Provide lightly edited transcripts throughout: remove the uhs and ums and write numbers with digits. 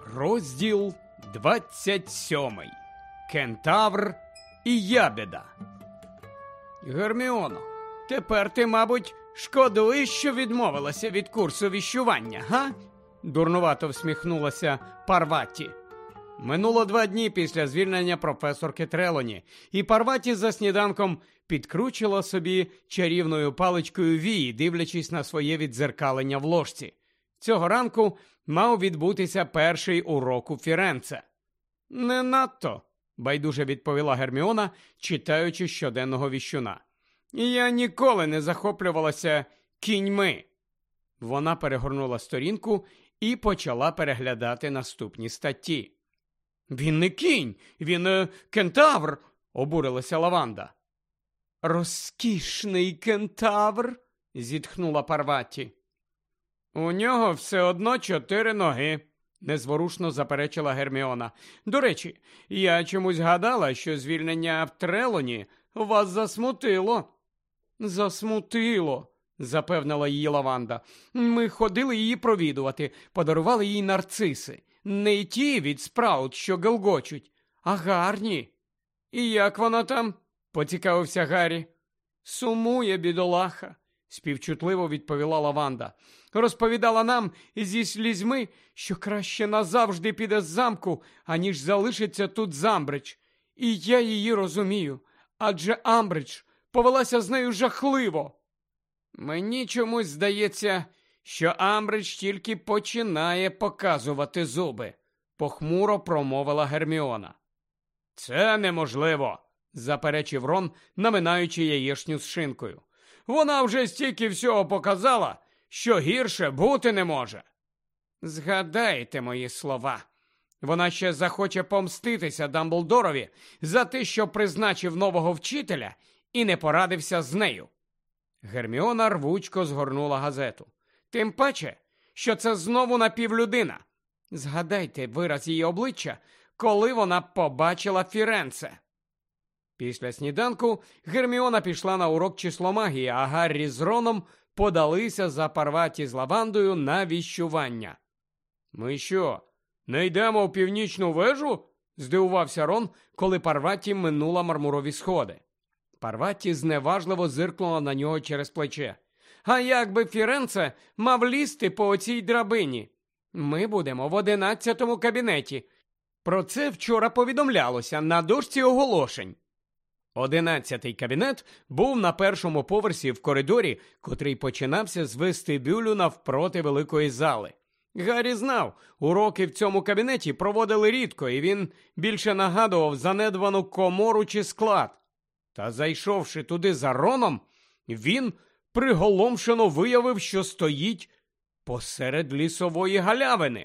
Розділ 27. Кентавр і ябеда. Герміоно, тепер ти, мабуть, шкодуєш, що відмовилася від курсу віщування, га? Дурнувато всміхнулася Парваті. Минуло 2 дні після звільнення професорки Трелоні, і Парваті за сніданком підкручила собі чарівною паличкою вії, дивлячись на своє віддзеркалення в ложці. Цього ранку мав відбутися перший урок у Фіренце. «Не надто», – байдуже відповіла Герміона, читаючи щоденного віщуна. «Я ніколи не захоплювалася кіньми». Вона перегорнула сторінку і почала переглядати наступні статті. «Він не кінь, він кентавр», – обурилася Лаванда. «Розкішний кентавр», – зітхнула Парваті. «У нього все одно 4 ноги», – незворушно заперечила Герміона. «До речі, я чомусь гадала, що звільнення в Трелоні вас засмутило». «Засмутило», – запевнила її Лаванда. «Ми ходили її провідувати, подарували їй нарциси. Не ті від Спраут, що гелгочуть, а гарні». «І як вона там?» – поцікавився Гаррі. «Сумує, бідолаха», – співчутливо відповіла Лаванда. «Розповідала нам зі слізьми, що краще назавжди піде з замку, аніж залишиться тут з Амбридж. І я її розумію, адже Амбридж повелася з нею жахливо». «Мені чомусь здається, що Амбридж тільки починає показувати зуби», – похмуро промовила Герміона. «Це неможливо», – заперечив Рон, наминаючи яєчню з шинкою. «Вона вже стільки всього показала, що гірше бути не може». «Згадайте мої слова. Вона ще захоче помститися Дамблдорові за те, що призначив нового вчителя і не порадився з нею». Герміона рвучко згорнула газету. «Тим паче, що це знову напівлюдина. Згадайте вираз її обличчя, коли вона побачила Фіренце». Після сніданку Герміона пішла на урок числомагії, а Гаррі з Роном подалися за Парваті з Лавандою на віщування. «Ми що, не йдемо в північну вежу?» – здивувався Рон, коли Парваті минула мармурові сходи. Парваті зневажливо зиркнула на нього через плече. «А як би Фіренце мав лізти по оцій драбині? Ми будемо в 11-му кабінеті. Про це вчора повідомлялося на дошці оголошень». 11-й кабінет був на 1-му поверсі в коридорі, котрий починався з вестибюлю навпроти великої зали. Гаррі знав, уроки в цьому кабінеті проводили рідко, і він більше нагадував занедбану комору чи склад. Та зайшовши туди за Роном, він приголомшено виявив, що стоїть посеред лісової галявини.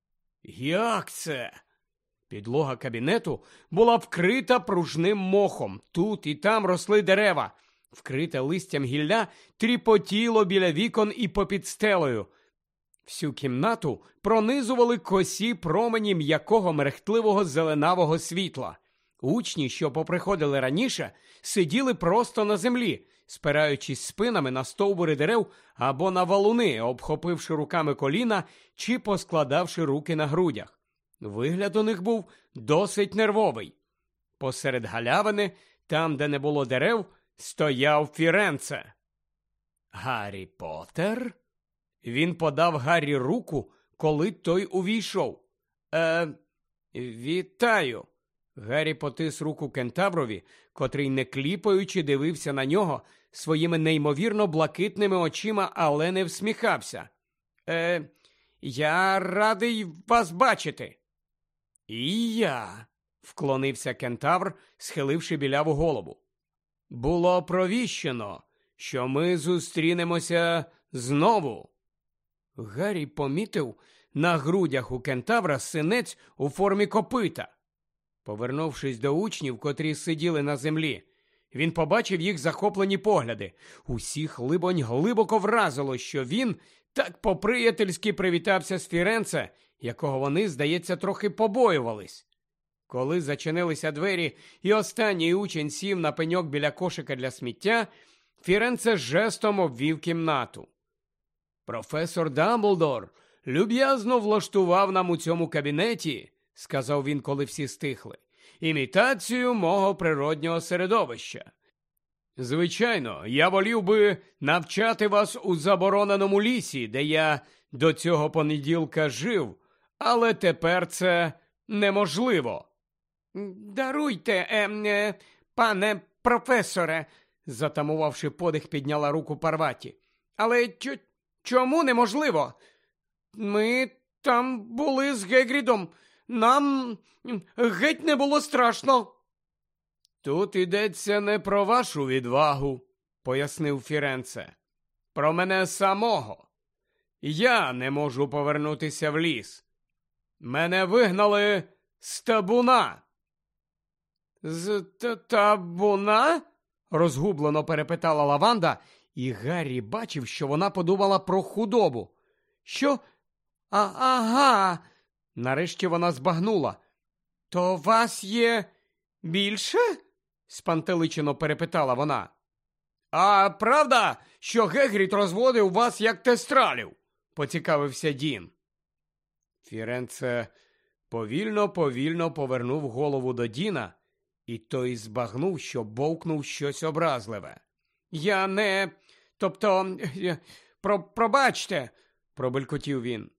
«Як це?» Підлога кабінету була вкрита пружним мохом. Тут і там росли дерева. Вкрите листям гілля тріпотіло біля вікон і попід стелею. Всю кімнату пронизували косі промені м'якого мерехтливого зеленавого світла. Учні, що поприходили раніше, сиділи просто на землі, спираючись спинами на стовбури дерев або на валуни, обхопивши руками коліна чи поскладавши руки на грудях. Вигляд у них був досить нервовий. Посеред галявини, там, де не було дерев, стояв Фіренце. «Гаррі Поттер?» Він подав Гаррі руку, коли той увійшов. Вітаю!» Гаррі потис руку кентаврові, котрий, не кліпаючи, дивився на нього своїми неймовірно блакитними очима, але не всміхався. «Я радий вас бачити». «І я», – вклонився кентавр, схиливши біляву голову. «Було провіщено, що ми зустрінемося знову». Гаррі помітив на грудях у кентавра синець у формі копита. Повернувшись до учнів, котрі сиділи на землі, він побачив їх захоплені погляди. Усіх, либонь, глибоко вразило, що він так по-приятельськи привітався з Фіренце, якого вони, здається, трохи побоювались. Коли зачинилися двері і останній учень сів на пеньок біля кошика для сміття, Фіренце жестом обвів кімнату. «Професор Дамблдор люб'язно влаштував нам у цьому кабінеті, сказав він, коли всі стихли, імітацію мого природнього середовища. Звичайно, я волів би навчати вас у забороненому лісі, де я до цього понеділка жив, але тепер це неможливо. Даруйте, пане професоре, затамувавши подих, підняла руку Парваті. Але чому неможливо? Ми там були з Гегрідом. Нам геть не було страшно. Тут йдеться не про вашу відвагу, пояснив Фіренце. Про мене самого. Я не можу повернутися в ліс. Мене вигнали з табуна. З табуна? Розгублено перепитала Лаванда, і Гаррі бачив, що вона подумала про худобу. Що? Ага. Нарешті вона збагнула. То вас є більше? Спантеличено перепитала вона. А правда, що Гегрід розводив вас як тестралів? Поцікавився Дін. Фіренце повільно повернув голову до Діна, і той збагнув, що бовкнув щось образливе. Я не... Тобто... Пробачте, пробелькотів він.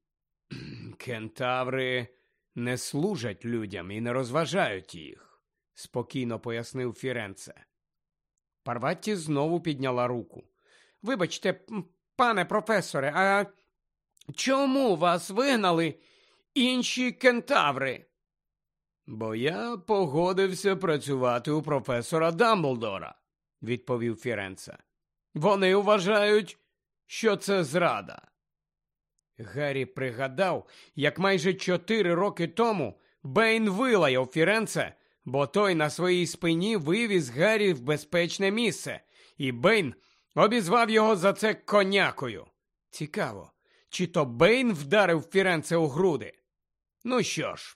Кентаври не служать людям і не розважають їх, спокійно пояснив Фіренце. Парватті знову підняла руку. Вибачте, пане професоре, а чому вас вигнали інші кентаври? Бо я погодився працювати у професора Дамблдора, відповів Фіренце. Вони вважають, що це зрада. Гаррі пригадав, як майже 4 роки тому Бейн вилаяв Фіренце, бо той на своїй спині вивіз Гаррі в безпечне місце, і Бейн обізвав його за це конякою. Цікаво, чи то Бейн вдарив Фіренце у груди? Ну що ж,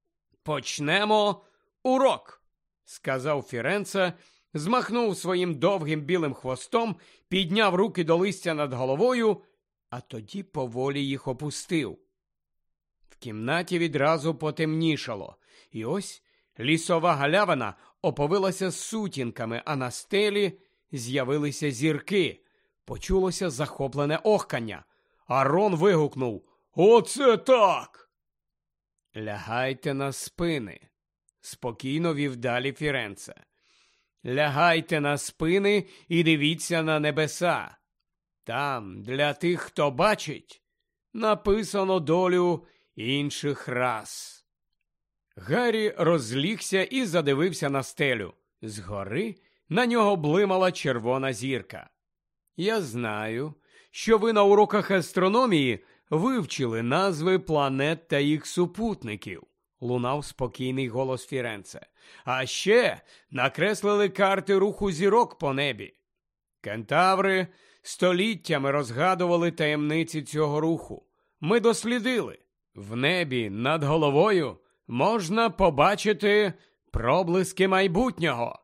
почнемо урок, сказав Фіренце, змахнув своїм довгим білим хвостом, підняв руки до листя над головою, а тоді поволі їх опустив. В кімнаті відразу потемнішало, і ось лісова галявина оповилася сутінками, а на стелі з'явилися зірки. Почулося захоплене охкання, а Рон вигукнув: «Оце так!» «Лягайте на спини», – спокійно вів далі Фіренце. «Лягайте на спини і дивіться на небеса. Там, для тих, хто бачить, написано долю інших рас». Гаррі розлігся і задивився на стелю. Згори на нього блимала червона зірка. «Я знаю, що ви на уроках астрономії вивчили назви планет та їх супутників», – лунав спокійний голос Фіренце. «А ще накреслили карти руху зірок по небі. Кентаври століттями розгадували таємниці цього руху. Ми дослідили. В небі над головою можна побачити проблиски майбутнього».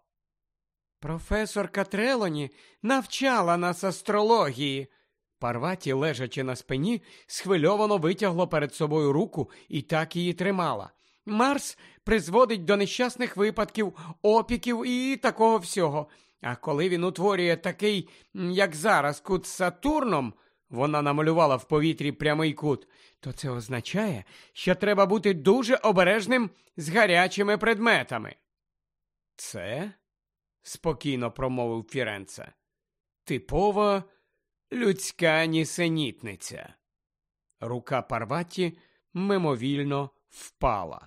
«Професорка Трелоні навчала нас астрології». Парваті, лежачи на спині, схвильовано витягло перед собою руку і так її тримала. «Марс призводить до нещасних випадків, опіків і такого всього. А коли він утворює такий, як зараз, кут з Сатурном», вона намалювала в повітрі прямий кут, «то це означає, що треба бути дуже обережним з гарячими предметами». «Це?» – спокійно промовив Фіренце. «Типова людська нісенітниця». Рука Парваті мимовільно впала.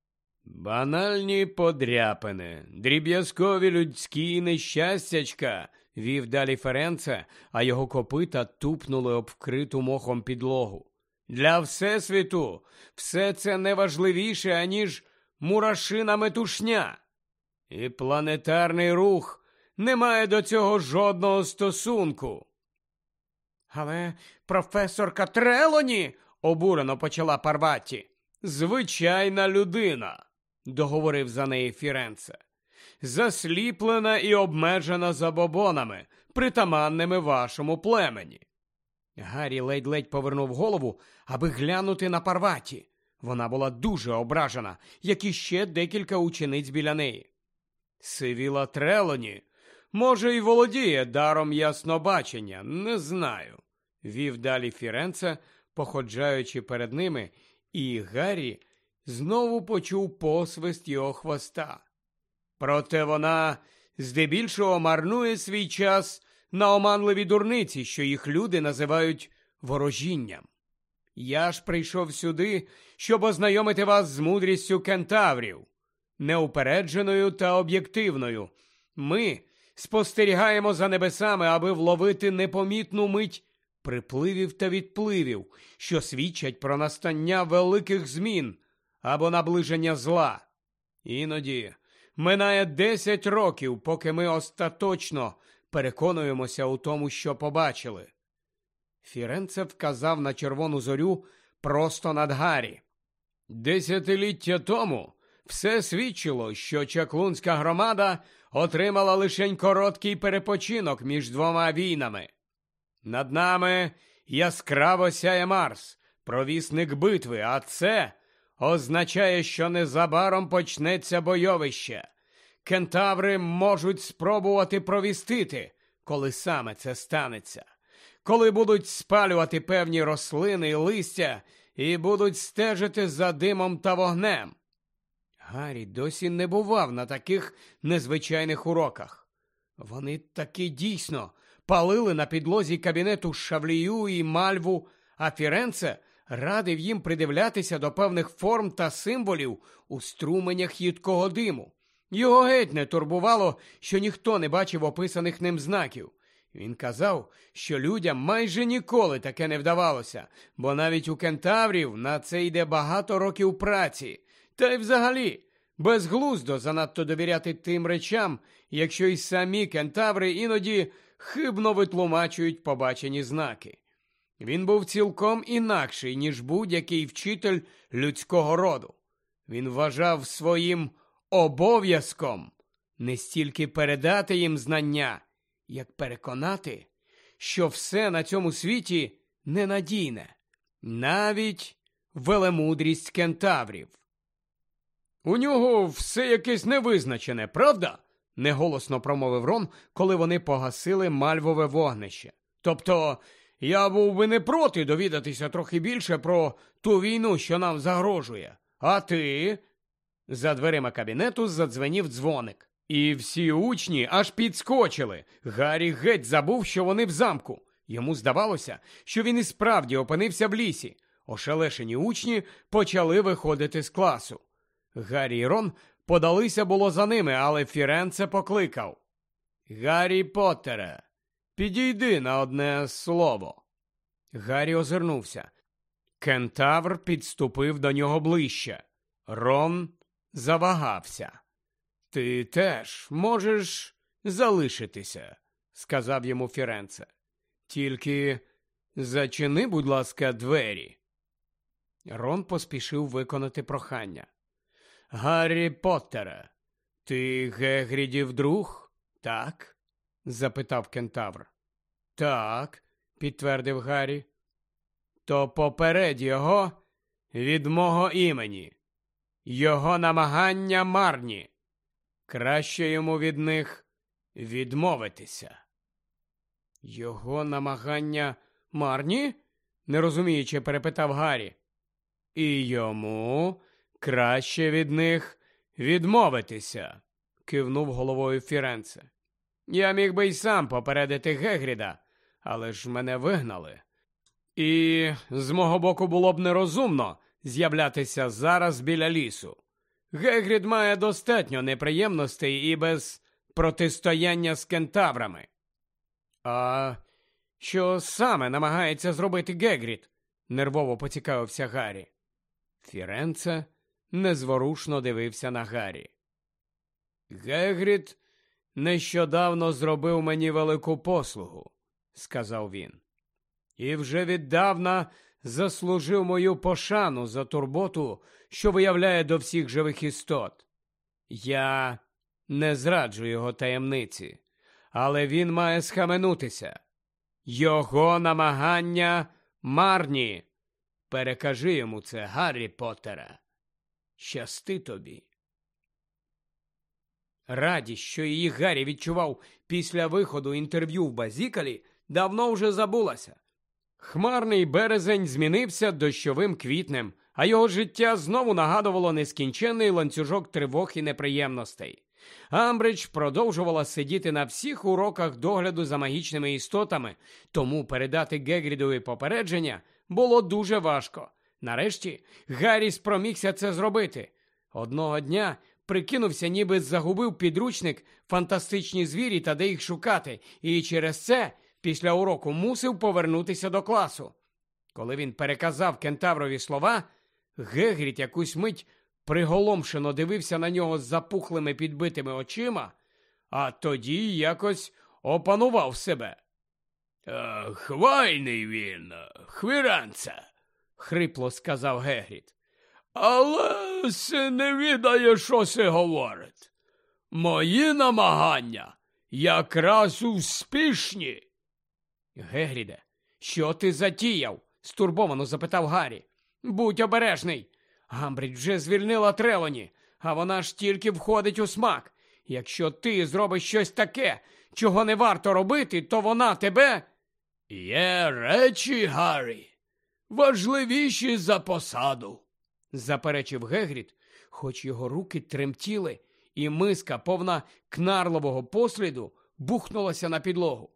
«Банальні подряпини, дріб'язкові людські нещастячка», – вів далі Фіренце, а його копита тупнули об вкриту мохом підлогу. «Для Всесвіту все це не важливіше, аніж мурашина метушня. І планетарний рух не має до цього жодного стосунку». «Але професорка Трелоні», – обурено почала Парваті. «Звичайна людина», – договорив за неї Фіренце. «Засліплена і обмежена забобонами, притаманними вашому племені». Гаррі ледь-ледь повернув голову, аби глянути на Парваті. Вона була дуже ображена, як і ще декілька учениць біля неї. Сивіла Трелоні, може, й володіє даром яснобачення, не знаю, вів далі Фіренце, походжаючи перед ними, і Гаррі знову почув посвист його хвоста. Проте вона здебільшого марнує свій час на оманливі дурниці, що їх люди називають ворожінням. Я ж прийшов сюди, щоб ознайомити вас з мудрістю кентаврів, неупередженою та об'єктивною. Ми спостерігаємо за небесами, аби вловити непомітну мить припливів та відпливів, що свідчать про настання великих змін або наближення зла. Іноді минає 10 років, поки ми остаточно переконуємося у тому, що побачили. Фіренце вказав на червону зорю просто над Гаррі. Десятиліття тому все свідчило, що чаклунська громада отримала лишень короткий перепочинок між двома війнами. Над нами яскраво сяє Марс, провісник битви, а це означає, що незабаром почнеться бойовище. Кентаври можуть спробувати провістити, коли саме це станеться. Коли будуть спалювати певні рослини і листя і будуть стежити за димом та вогнем. Гаррі досі не бував на таких незвичайних уроках. Вони таки дійсно палили на підлозі кабінету Шавлію і Мальву, а Фіренце радив їм придивлятися до певних форм та символів у струменях їдкого диму. Його геть не турбувало, що ніхто не бачив описаних ним знаків. Він казав, що людям майже ніколи таке не вдавалося, бо навіть у кентаврів на це йде багато років праці. Та й взагалі, безглуздо занадто довіряти тим речам, якщо й самі кентаври іноді хибно витлумачують побачені знаки. Він був цілком інакший, ніж будь-який вчитель людського роду. Він вважав своїм обов'язком не стільки передати їм знання, як переконати, що все на цьому світі ненадійне, навіть велемудрість кентаврів. «У нього все якесь невизначене, правда?» – неголосно промовив Рон, коли вони погасили мальвове вогнище. «Тобто, я був би не проти довідатися трохи більше про ту війну, що нам загрожує. А ти?» За дверима кабінету задзвенів дзвоник. І всі учні аж підскочили. Гаррі геть забув, що вони в замку. Йому здавалося, що він і справді опинився в лісі. Ошелешені учні почали виходити з класу. Гаррі і Рон подалися було за ними, але Фіренце покликав. «Гаррі Поттере, підійди на одне слово». Гаррі озирнувся. Кентавр підступив до нього ближче. Рон завагався. «Ти теж можеш залишитися», – сказав йому Фіренце. «Тільки зачини, будь ласка, двері». Рон поспішив виконати прохання. «Гаррі Поттере, ти Гегрідів друг, так?» – запитав кентавр. «Так», – підтвердив Гаррі. «То попередь його від мого імені. Його намагання марні. Краще йому від них відмовитися». «Його намагання марні?» – нерозуміючи перепитав Гаррі. «І йому краще від них відмовитися», – кивнув головою Фіренце. «Я міг би й сам попередити Гегріда, але ж мене вигнали. І з мого боку було б нерозумно з'являтися зараз біля лісу. Гегрід має достатньо неприємностей і без протистояння з кентаврами». «А що саме намагається зробити Гегрід?» – нервово поцікавився Гаррі. Фіренце незворушно дивився на Гаррі. «Гегрід нещодавно зробив мені велику послугу», – сказав він. «І вже віддавна заслужив мою пошану за турботу, що виявляє до всіх живих істот. Я не зраджу його таємниці, але він має схаменутися. Його намагання марні. Перекажи йому це, Гаррі Поттере. Щасти тобі. Радість, що її Гаррі відчував після виходу інтерв'ю в Базікалі, давно вже забулася. Хмарний березень змінився дощовим квітнем, а його життя знову нагадувало нескінченний ланцюжок тривог і неприємностей. Амбридж продовжувала сидіти на всіх уроках догляду за магічними істотами, тому передати Гегрідові попередження було дуже важко. Нарешті Гаррі спромігся це зробити. Одного дня прикинувся, ніби загубив підручник «Фантастичні звірі» та де їх шукати, і через це після уроку мусив повернутися до класу. Коли він переказав кентаврові слова, Гегрід якусь мить приголомшено дивився на нього з запухлими підбитими очима, а тоді якось опанував себе. «Хвайний він, хвіранце», – хрипло сказав Гегрід. «Але си не відає, що си говорить. Мої намагання якраз успішні». «Гегріде, що ти затіяв?» – стурбовано запитав Гаррі. «Будь обережний. Амбридж вже звільнила Трелоні, а вона ж тільки входить у смак. Якщо ти зробиш щось таке, чого не варто робити, то вона тебе...» «Є речі, Гаррі, важливіші за посаду», – заперечив Гегрід, хоч його руки тремтіли, і миска, повна кнарлового посліду, бухнулася на підлогу.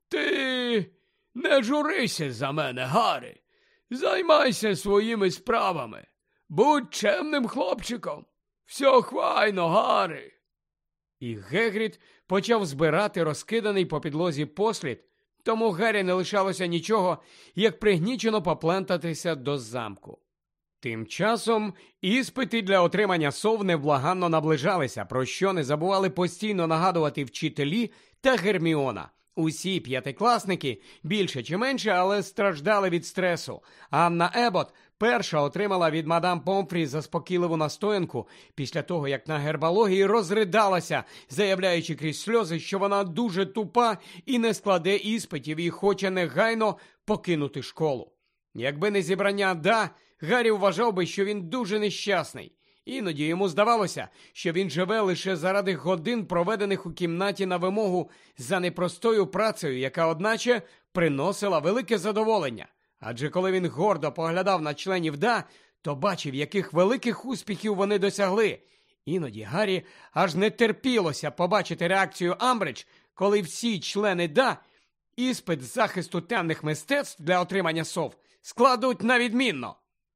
«Ти не журися за мене, Гаррі. Займайся своїми справами. Будь чемним хлопчиком. Все хвайно, Гаррі». І Гегрід почав збирати розкиданий по підлозі послід, тому Гаррі не лишалося нічого, як пригнічено поплентатися до замку. Тим часом іспити для отримання сов невблаганно наближалися, про що не забували постійно нагадувати вчителі та Герміона. Усі п'ятикласники, більше чи менше, але страждали від стресу. Анна Ебот перша отримала від мадам Помфрі заспокійливу настоянку після того, як на гербології розридалася, заявляючи крізь сльози, що вона дуже тупа і не складе іспитів і хоче негайно покинути школу. Якби не зібрання «да», Гаррі вважав би, що він дуже нещасний. Іноді йому здавалося, що він живе лише заради годин, проведених у кімнаті на вимогу за непростою працею, яка, одначе, приносила велике задоволення. Адже коли він гордо поглядав на членів «да», то бачив, яких великих успіхів вони досягли. Іноді Гаррі аж не терпілося побачити реакцію Амбридж, коли всі члени «да» іспит з захисту темних мистецтв для отримання сов складуть на відмінно.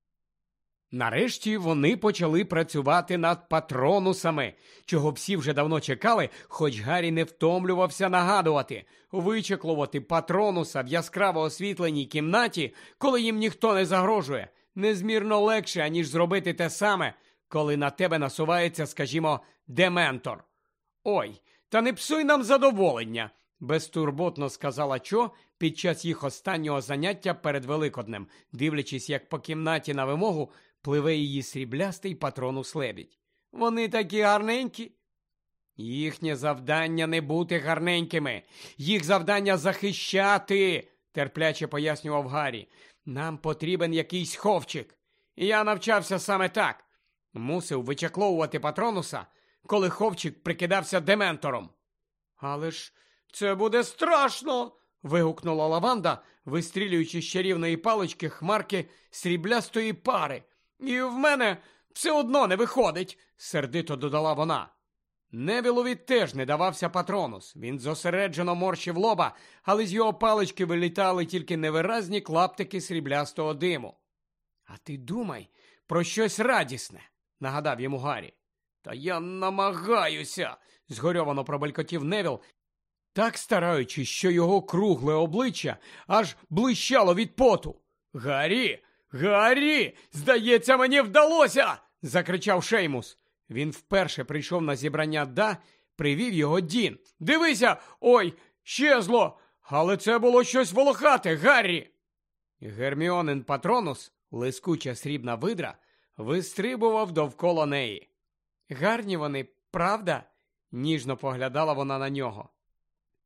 Нарешті вони почали працювати над патронусами, чого всі вже давно чекали, хоч Гаррі не втомлювався нагадувати. Вичеклувати патронуса в яскраво освітленій кімнаті, коли їм ніхто не загрожує, незмірно легше, аніж зробити те саме, коли на тебе насувається, скажімо, дементор. «Ой, та не псуй нам задоволення», – безтурботно сказала Чо під час їх останнього заняття перед Великоднем, дивлячись, як по кімнаті на вимогу пливе її сріблястий патронус-лебідь. «Вони такі гарненькі». «Їхнє завдання не бути гарненькими. Їх завдання захищати», – терпляче пояснював Гаррі. «Нам потрібен якийсь ховчик. І я навчався саме так. Мусив вичекловувати патронуса, коли ховчик прикидався дементором». «Але ж це буде страшно!» – вигукнула Лаванда, вистрілюючи з чарівної палички хмарки сріблястої пари. «І в мене все одно не виходить», – сердито додала вона. Невілові теж не давався патронус. Він зосереджено морщив лоба, але з його палички вилітали тільки невиразні клаптики сріблястого диму. «А ти думай про щось радісне», – нагадав йому Гаррі. «Та я намагаюся», – згорьовано пробелькотів Невіл, так стараючись, що його кругле обличчя аж блищало від поту. «Гаррі! Гаррі! Здається, мені вдалося!» – закричав Шеймус. Він вперше прийшов на зібрання «да», привів його Дін. «Дивися! Ой, щезло! Але це було щось волохате, Гаррі!» Герміонин патронус, лискуча срібна видра, вистрибував довкола неї. «Гарні вони, правда?» – ніжно поглядала вона на нього.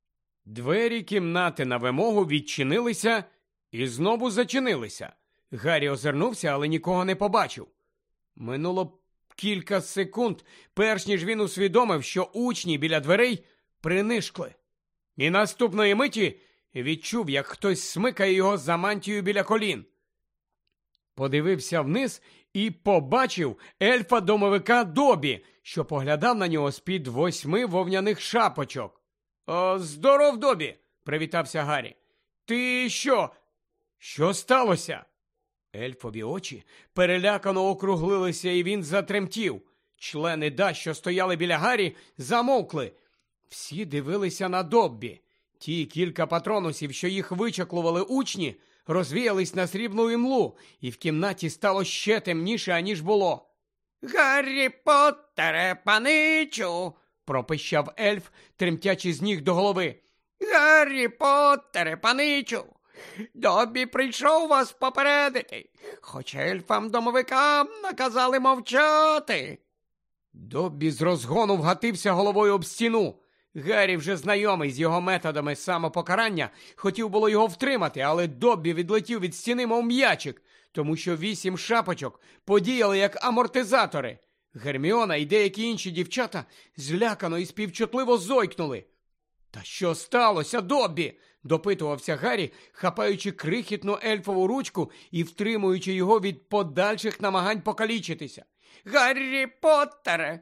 Двері кімнати на вимогу відчинилися і знову зачинилися. Гаррі озирнувся, але нікого не побачив. Минуло кілька секунд, перш ніж він усвідомив, що учні біля дверей принишкли. І наступної миті відчув, як хтось смикає його за мантію біля колін. Подивився вниз і побачив ельфа-домовика Добі, що поглядав на нього з-під 8 вовняних шапочок. «Здоров, Добі!» – привітався Гаррі. «Ти що? Що сталося?» Ельфові очі перелякано округлилися, і він затремтів. Члени ДА, що стояли біля Гаррі, замовкли. Всі дивилися на Доббі. Ті кілька патронусів, що їх вичаклували учні, розвіялись на срібну імлу, і в кімнаті стало ще темніше, аніж було. «Гаррі Поттере, паничу!» – пропищав ельф, тремтячи з ніг до голови. «Гаррі Поттере, паничу! Доббі прийшов вас попередити, хоч ельфам-домовикам наказали мовчати!» Доббі з розгону вгатився головою об стіну. Гаррі, вже знайомий з його методами самопокарання, хотів було його втримати, але Доббі відлетів від стіни, мов м'ячик, тому що 8 шапочок подіяли як амортизатори. Герміона і деякі інші дівчата злякано і співчутливо зойкнули. «Та що сталося, Доббі?» – допитувався Гаррі, хапаючи крихітну ельфову ручку і втримуючи його від подальших намагань покалічитися. «Гаррі Поттере,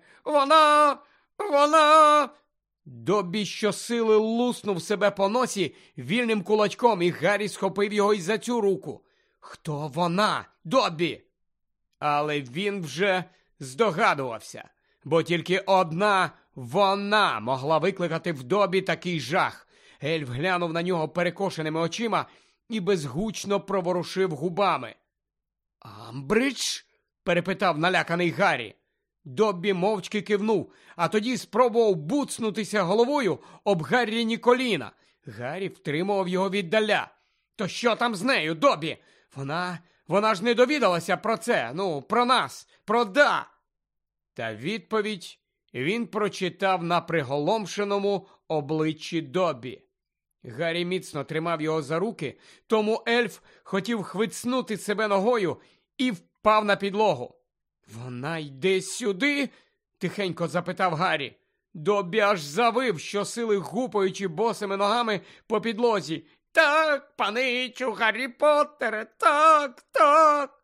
вона...» Доббі щосили луснув себе по носі вільним кулачком, і Гаррі схопив його й за цю руку. «Хто вона, Доббі?» Але він вже здогадувався, бо тільки одна вона могла викликати в Доббі такий жах. Ельф глянув на нього перекошеними очима і безгучно проворушив губами. «Амбридж?» – перепитав наляканий Гаррі. Доббі мовчки кивнув, а тоді спробував буцнутися головою об Гарріні коліна. Гаррі втримував його віддаля. «То що там з нею, Доббі? Вона ж не довідалася про це, про нас, про ДА!» Та відповідь він прочитав на приголомшеному обличчі Доббі. Гаррі міцно тримав його за руки, тому ельф хотів хвицнути себе ногою і впав на підлогу. «Вона йде сюди?» – тихенько запитав Гаррі. Доббі аж завив, щосили гупаючи босими ногами по підлозі. «Так, паничу, Гаррі Поттере, так!»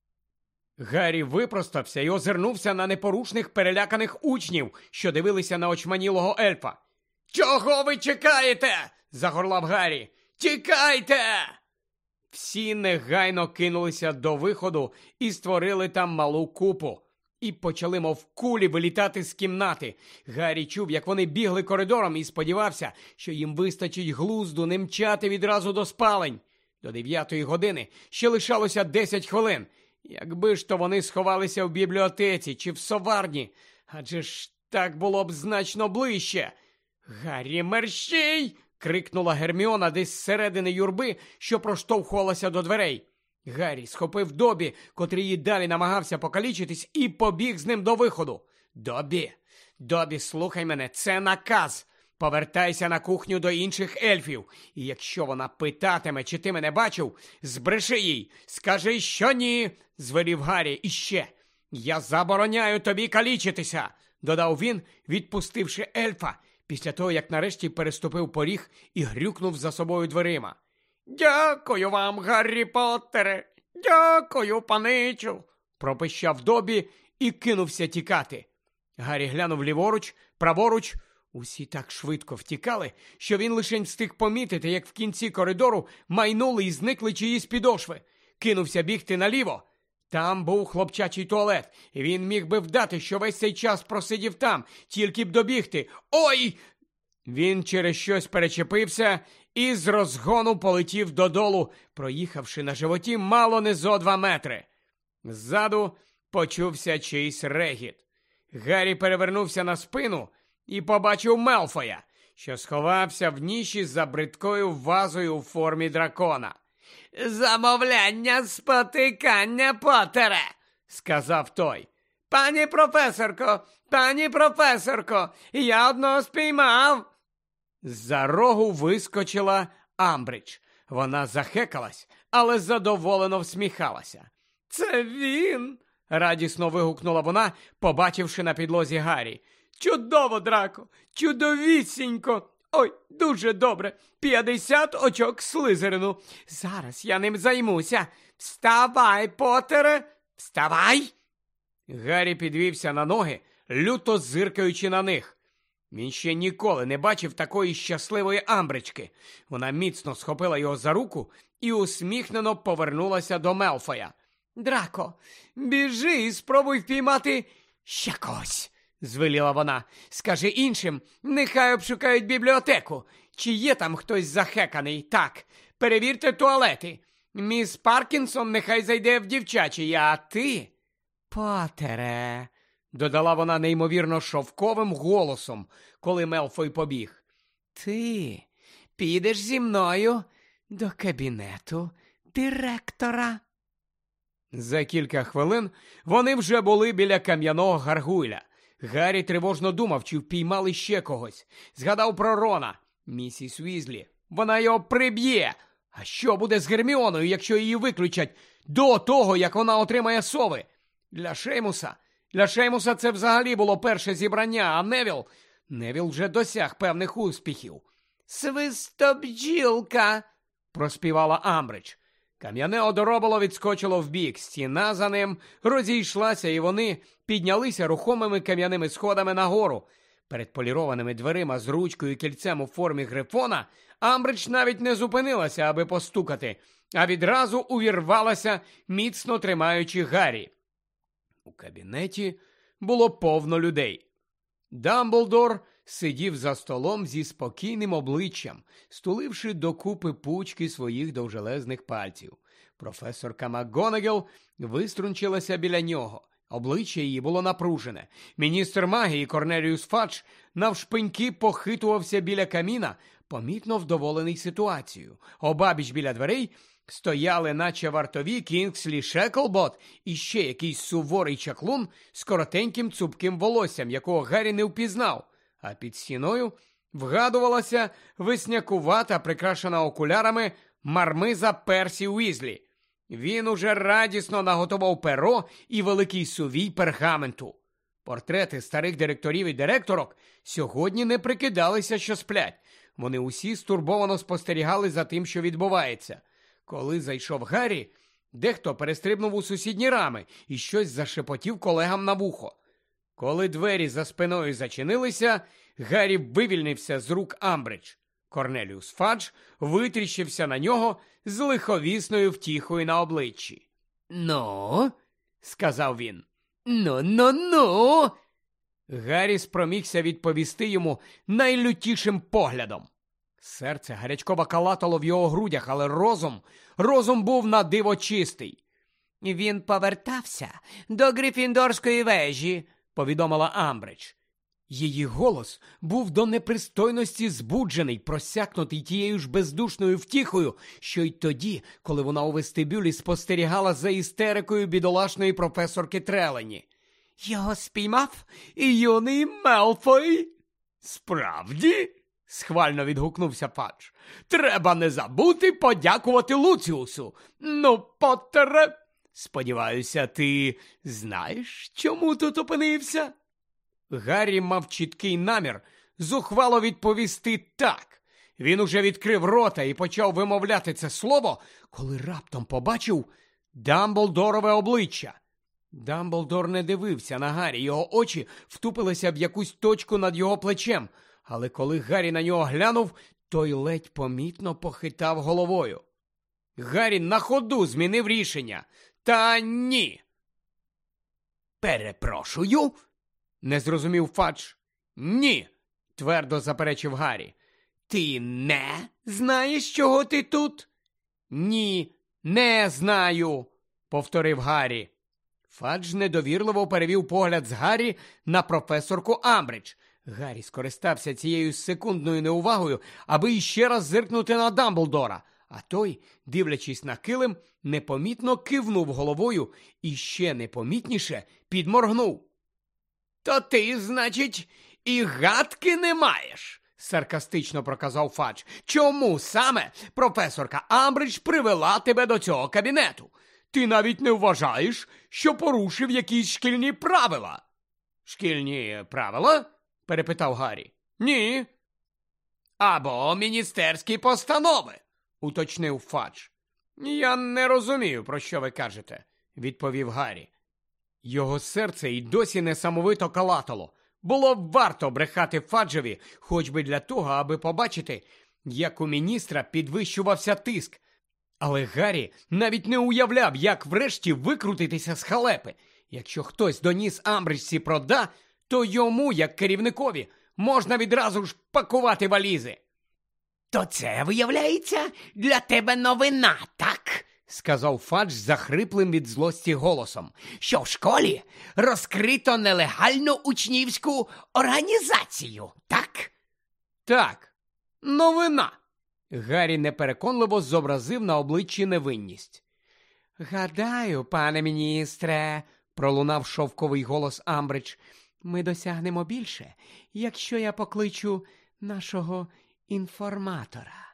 Гаррі випростався і озирнувся на непорушних переляканих учнів, що дивилися на очманілого ельфа. «Чого ви чекаєте?» – загорлав Гаррі. «Тікайте!» Всі негайно кинулися до виходу і створили там малу купу. І почали, мов кулі, вилітати з кімнати. Гаррі чув, як вони бігли коридором, і сподівався, що їм вистачить глузду не мчати відразу до спалень. До 9-ї години ще лишалося 10 хвилин. Якби ж то вони сховалися в бібліотеці чи в соварні, адже ж так було б значно ближче. «Гаррі, мерщій!» – крикнула Герміона десь зсередини юрби, що проштовхувалася до дверей. Гаррі схопив Доббі, котрий їй далі намагався покалічитись, і побіг з ним до виходу. Доббі, слухай мене, це наказ. Повертайся на кухню до інших ельфів, і якщо вона питатиме, чи ти мене бачив, збреши їй, скажи, що ні», – звелів Гаррі. «І ще, я забороняю тобі калічитися», – додав він, відпустивши ельфа, після того, як нарешті переступив поріг і грюкнув за собою дверима. «Дякую вам, Гаррі Поттере! Дякую, паничу!» – пропищав Доббі і кинувся тікати. Гаррі глянув ліворуч, праворуч. Усі так швидко втікали, що він лише встиг помітити, як в кінці коридору майнули і зникли чиїсь підошви. Кинувся бігти наліво. Там був хлопчачий туалет, і він міг би вдати, що весь цей час просидів там, тільки б добігти. «Ой!» Він через щось перечепився і з розгону полетів додолу, проїхавши на животі мало не зо 2 метри. Ззаду почувся чийсь регіт. Гаррі перевернувся на спину і побачив Мелфоя, що сховався в ніші за бридкою вазою у формі дракона. «Замовляння спотикання, Поттере!» – сказав той. Пані професорко, я одного спіймав!» З-за рогу вискочила Амбридж. Вона захекалась, але задоволено всміхалася. «Це він!» – радісно вигукнула вона, побачивши на підлозі Гаррі. «Чудово, Драко! Чудовісінько! Ой, дуже добре! 50 очок Слизерину! Зараз я ним займуся! Вставай, Поттере! Вставай!» Гаррі підвівся на ноги, люто зиркаючи на них. Він ще ніколи не бачив такої щасливої Амбрички. Вона міцно схопила його за руку і усміхнено повернулася до Мелфоя. «Драко, біжи і спробуй впіймати ще когось», – звеліла вона. «Скажи іншим, нехай обшукають бібліотеку. Чи є там хтось захеканий? Так, перевірте туалети. Міс Паркінсон нехай зайде в дівчачий, а ти, Поттере», – додала вона неймовірно шовковим голосом, коли Мелфой побіг. «Ти підеш зі мною до кабінету директора». За кілька хвилин вони вже були біля кам'яного гаргуйля. Гаррі тривожно думав, чи впіймали ще когось. Згадав про Рона. Місіс Візлі. Вона його приб'є. А що буде з Герміоною, якщо її виключать до того, як вона отримає сови? Для Шеймуса це взагалі було перше зібрання, а Невіл вже досяг певних успіхів. «Свистобджілка!» – проспівала Амбридж. Кам'яне одоробило відскочило вбік, стіна за ним розійшлася, і вони піднялися рухомими кам'яними сходами нагору. Перед полірованими дверима з ручкою і кільцем у формі грифона Амбридж навіть не зупинилася, аби постукати, а відразу увірвалася, міцно тримаючи Гаррі. У кабінеті було повно людей. Дамблдор сидів за столом зі спокійним обличчям, стуливши докупи пучки своїх довжелезних пальців. Професорка МакГонагал виструнчилася біля нього. Обличчя її було напружене. Міністр магії Корнеліус Фадж навшпиньки похитувався біля каміна, помітно вдоволений ситуацією. Обабіч біля дверей стояли, наче вартові, Кінгслі Шеклбот і ще якийсь суворий чаклун з коротеньким цупким волоссям, якого Гаррі не впізнав. А під стіною вгадувалася веснякувата, прикрашена окулярами, мармиза Персі Уізлі. Він уже радісно наготував перо і великий сувій пергаменту. Портрети старих директорів і директорок сьогодні не прикидалися, що сплять. Вони усі стурбовано спостерігали за тим, що відбувається. Коли зайшов Гаррі, дехто перестрибнув у сусідні рами і щось зашепотів колегам на вухо. Коли двері за спиною зачинилися, Гаррі вивільнився з рук Амбридж. Корнеліус Фадж витріщився на нього з лиховісною втіхою на обличчі. «Ну?» – сказав він. «Ну-ну-ну!» Гаррі спромігся відповісти йому найлютішим поглядом. Серце гарячково калатало в його грудях, але розум був на диво чистий. «Він повертався до Грифіндорської вежі», – повідомила Амбридж. Її голос був до непристойності збуджений, просякнутий тією ж бездушною втіхою, що й тоді, коли вона у вестибюлі спостерігала за істерикою бідолашної професорки Трелані. «Його спіймав і юний Мелфой!» «Справді?» – схвально відгукнувся Фадж. «Треба не забути подякувати Луціусу. Ну, Поттере, сподіваюся, ти знаєш, чому тут опинився?» Гаррі мав чіткий намір зухвало відповісти «так». Він уже відкрив рота і почав вимовляти це слово, коли раптом побачив Дамблдорове обличчя. Дамблдор не дивився на Гаррі, його очі втупилися в якусь точку над його плечем, але коли Гаррі на нього глянув, той ледь помітно похитав головою. Гаррі на ходу змінив рішення. «Та ні!» «Перепрошую?» – не зрозумів Фадж. «Ні!» – твердо заперечив Гаррі. «Ти не знаєш, чого ти тут?» «Ні, не знаю!» – повторив Гаррі. Фадж недовірливо перевів погляд з Гаррі на професорку Амбридж. Гаррі скористався цією секундною неувагою, аби іще раз зиркнути на Дамблдора, а той, дивлячись на килим, непомітно кивнув головою і ще непомітніше підморгнув. «То ти, значить, і гадки не маєш?» саркастично проказав Фадж. Чому саме професорка Амбридж привела тебе до цього кабінету? Ти навіть не вважаєш, що порушив якісь шкільні правила? Шкільні правила? Перепитав Гаррі. Ні. Або міністерські постанови, уточнив Фадж. Я не розумію, про що ви кажете, відповів Гаррі. Його серце й досі несамовито калатало. Було б варто брехати Фаджеві, хоч би для того, аби побачити, як у міністра підвищувався тиск. Але Гаррі навіть не уявляв, як врешті викрутитися з халепи. Якщо хтось доніс Амбриджці про «да», то йому, як керівникові, можна відразу ж пакувати валізи. «То це, виявляється, для тебе новина, так?» – сказав Фадж захриплим від злості голосом. «Що в школі розкрито нелегальну учнівську організацію, так?» «Так, новина!» Гаррі непереконливо зобразив на обличчі невинність. «Гадаю, пане міністре», – пролунав шовковий голос Амбридж, – «ми досягнемо більше, якщо я покличу нашого інформатора».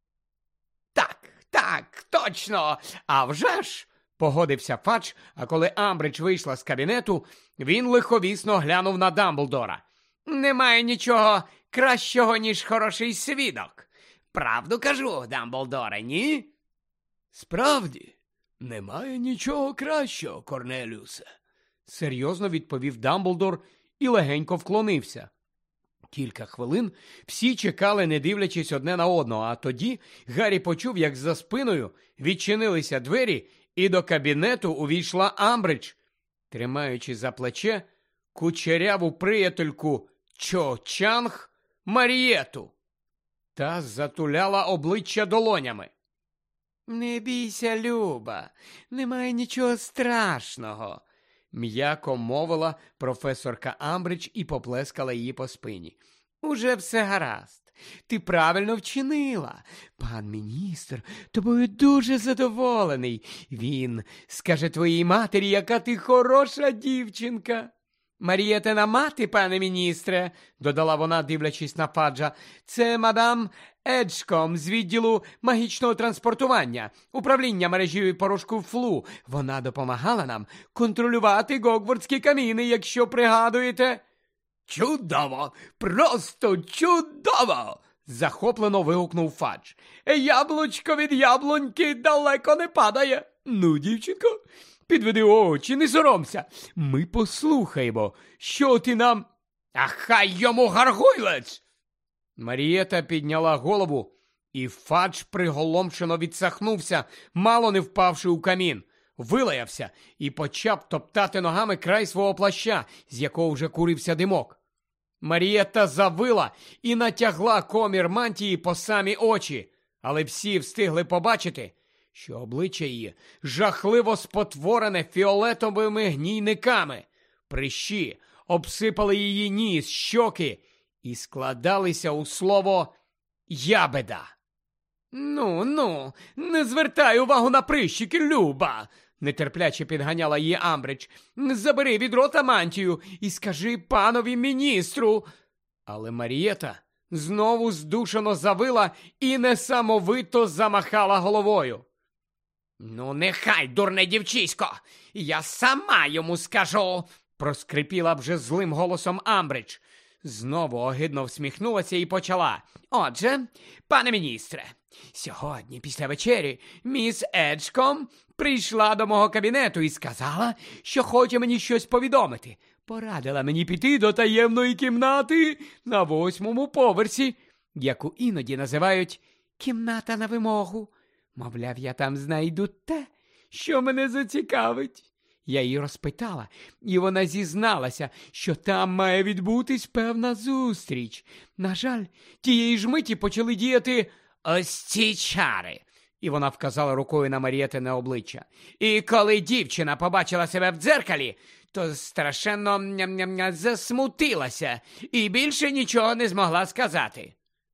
Так, точно, а вже ж, погодився Фадж, а коли Амбридж вийшла з кабінету, він лиховісно глянув на Дамблдора. «Немає нічого кращого, ніж хороший свідок. Правду кажу, Дамблдоре, ні?» «Справді, немає нічого кращого, Корнеліусе», – серйозно відповів Дамблдор і легенько вклонився. Кілька хвилин всі чекали, не дивлячись одне на одного, а тоді Гаррі почув, як за спиною відчинилися двері, і до кабінету увійшла Амбридж, тримаючи за плече кучеряву приятельку Чо Чанг Марієту. Та затуляла обличчя долонями. «Не бійся, Люба, немає нічого страшного», – м'яко мовила професорка Амбридж і поплескала її по спині. «Уже все гаразд. Ти правильно вчинила. Пан міністр тобою дуже задоволений. Він скаже твоїй матері, яка ти хороша дівчинка». «Марієтина мати, пане міністре», – додала вона, дивлячись на Фаджа, – «це мадам Еджком з відділу магічного транспортування, управління мережі порошку Флу. Вона допомагала нам контролювати гогвартські каміни, якщо пригадуєте». «Чудово! Просто чудово!» – захоплено вигукнув Фадж. «Яблучко від яблуньки далеко не падає. Ну, дівчинко, підведи очі, не соромся. Ми послухаємо, що ти нам...» «А хай йому гаргуйлець!» Марієта підняла голову, і Фадж приголомшено відсахнувся, мало не впавши у камін. Вилаявся і почав топтати ногами край свого плаща, з якого вже курився димок. Марієта завила і натягла комір мантії по самі очі, але всі встигли побачити, що обличчя її жахливо спотворене фіолетовими гнійниками. Прищі обсипали її ніс, щоки і складалися у слово «ябеда». «Ну, не звертай увагу на прищики, Люба!» – нетерпляче підганяла її Амбридж. «Забери від рота мантію і скажи панові міністру!» Але Марієта знову здушено завила і несамовито замахала головою. «Ну, нехай, дурне дівчисько, я сама йому скажу!» – проскрипіла вже злим голосом Амбридж. Знову огидно всміхнулася і почала. «Отже, пане міністре, сьогодні після вечері міс Еджком прийшла до мого кабінету і сказала, що хоче мені щось повідомити. Порадила мені піти до таємної кімнати на 8-му поверсі, яку іноді називають «кімната на вимогу». Мовляв, я там знайду те, що мене зацікавить. Я її розпитала, і вона зізналася, що там має відбутись певна зустріч. На жаль, тієї ж миті почали діяти ось ці чари. І вона вказала рукою на Марієтине обличчя. І коли дівчина побачила себе в дзеркалі, то страшенно засмутилася і більше нічого не змогла сказати.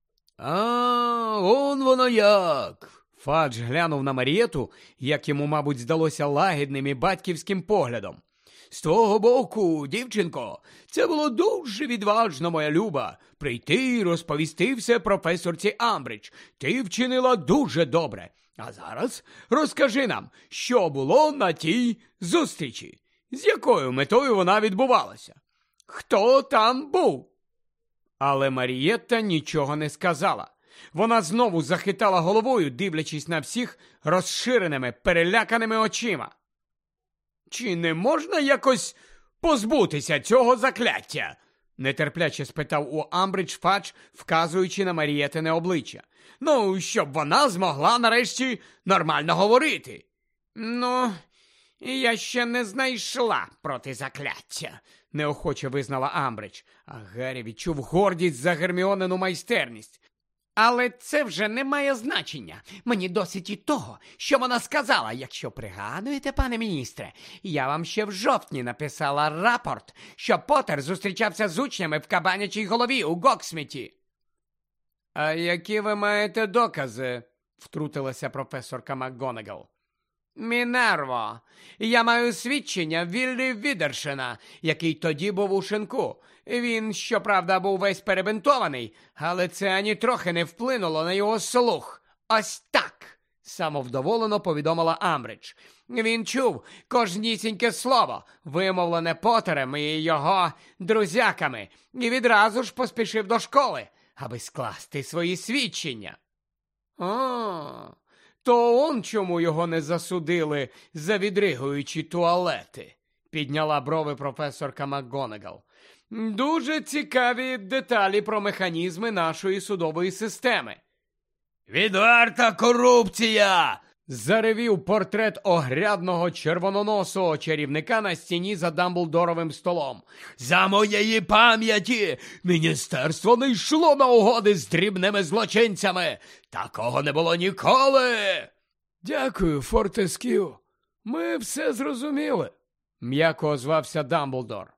«А, он воно як!» Фадж глянув на Марієту, як йому, мабуть, здалося лагідним і батьківським поглядом. З того боку, дівчинко, це було дуже відважно, моя люба, прийти і розповісти все професорці Амбридж. Ти вчинила дуже добре. А зараз розкажи нам, що було на тій зустрічі, з якою метою вона відбувалася. Хто там був? Але Марієтта нічого не сказала. Вона знову захитала головою, дивлячись на всіх розширеними, переляканими очима. «Чи не можна якось позбутися цього закляття?» – нетерпляче спитав у Амбридж Фадж, вказуючи на Марієтине обличчя. «Ну, щоб вона змогла нарешті нормально говорити». «Ну, я ще не знайшла протизакляття», – неохоче визнала Амбридж, а Гаррі відчув гордість за Герміонину майстерність. «Але це вже не має значення. Мені досить і того, що вона сказала. Якщо пригадуєте, пане міністре, я вам ще в жовтні написала рапорт, що Поттер зустрічався з учнями в Кабанячій голові у Гоксміті». «А які ви маєте докази?» – втрутилася професорка МакГонагал. «Мінерво, я маю свідчення Віллі Відершена, який тоді був у шинку. Він, щоправда, був весь перебинтований, але це ані трохи не вплинуло на його слух. Ось так!» – самовдоволено повідомила Амбридж. «Він чув кожнісіньке слово, вимовлене Поттером і його друзяками, і відразу ж поспішив до школи, аби скласти свої свідчення». То он чому його не засудили за відригуючі туалети?» – підняла брови професорка МакГонагал. «Дуже цікаві деталі про механізми нашої судової системи». «Відверта корупція!» – заревів портрет огрядного червононосого чарівника на стіні за Дамблдоровим столом. «За моєї пам'яті міністерство не йшло на угоди з дрібними злочинцями! Такого не було ніколи!» «Дякую, Фортескю. Ми все зрозуміли», – м'яко озвався Дамблдор.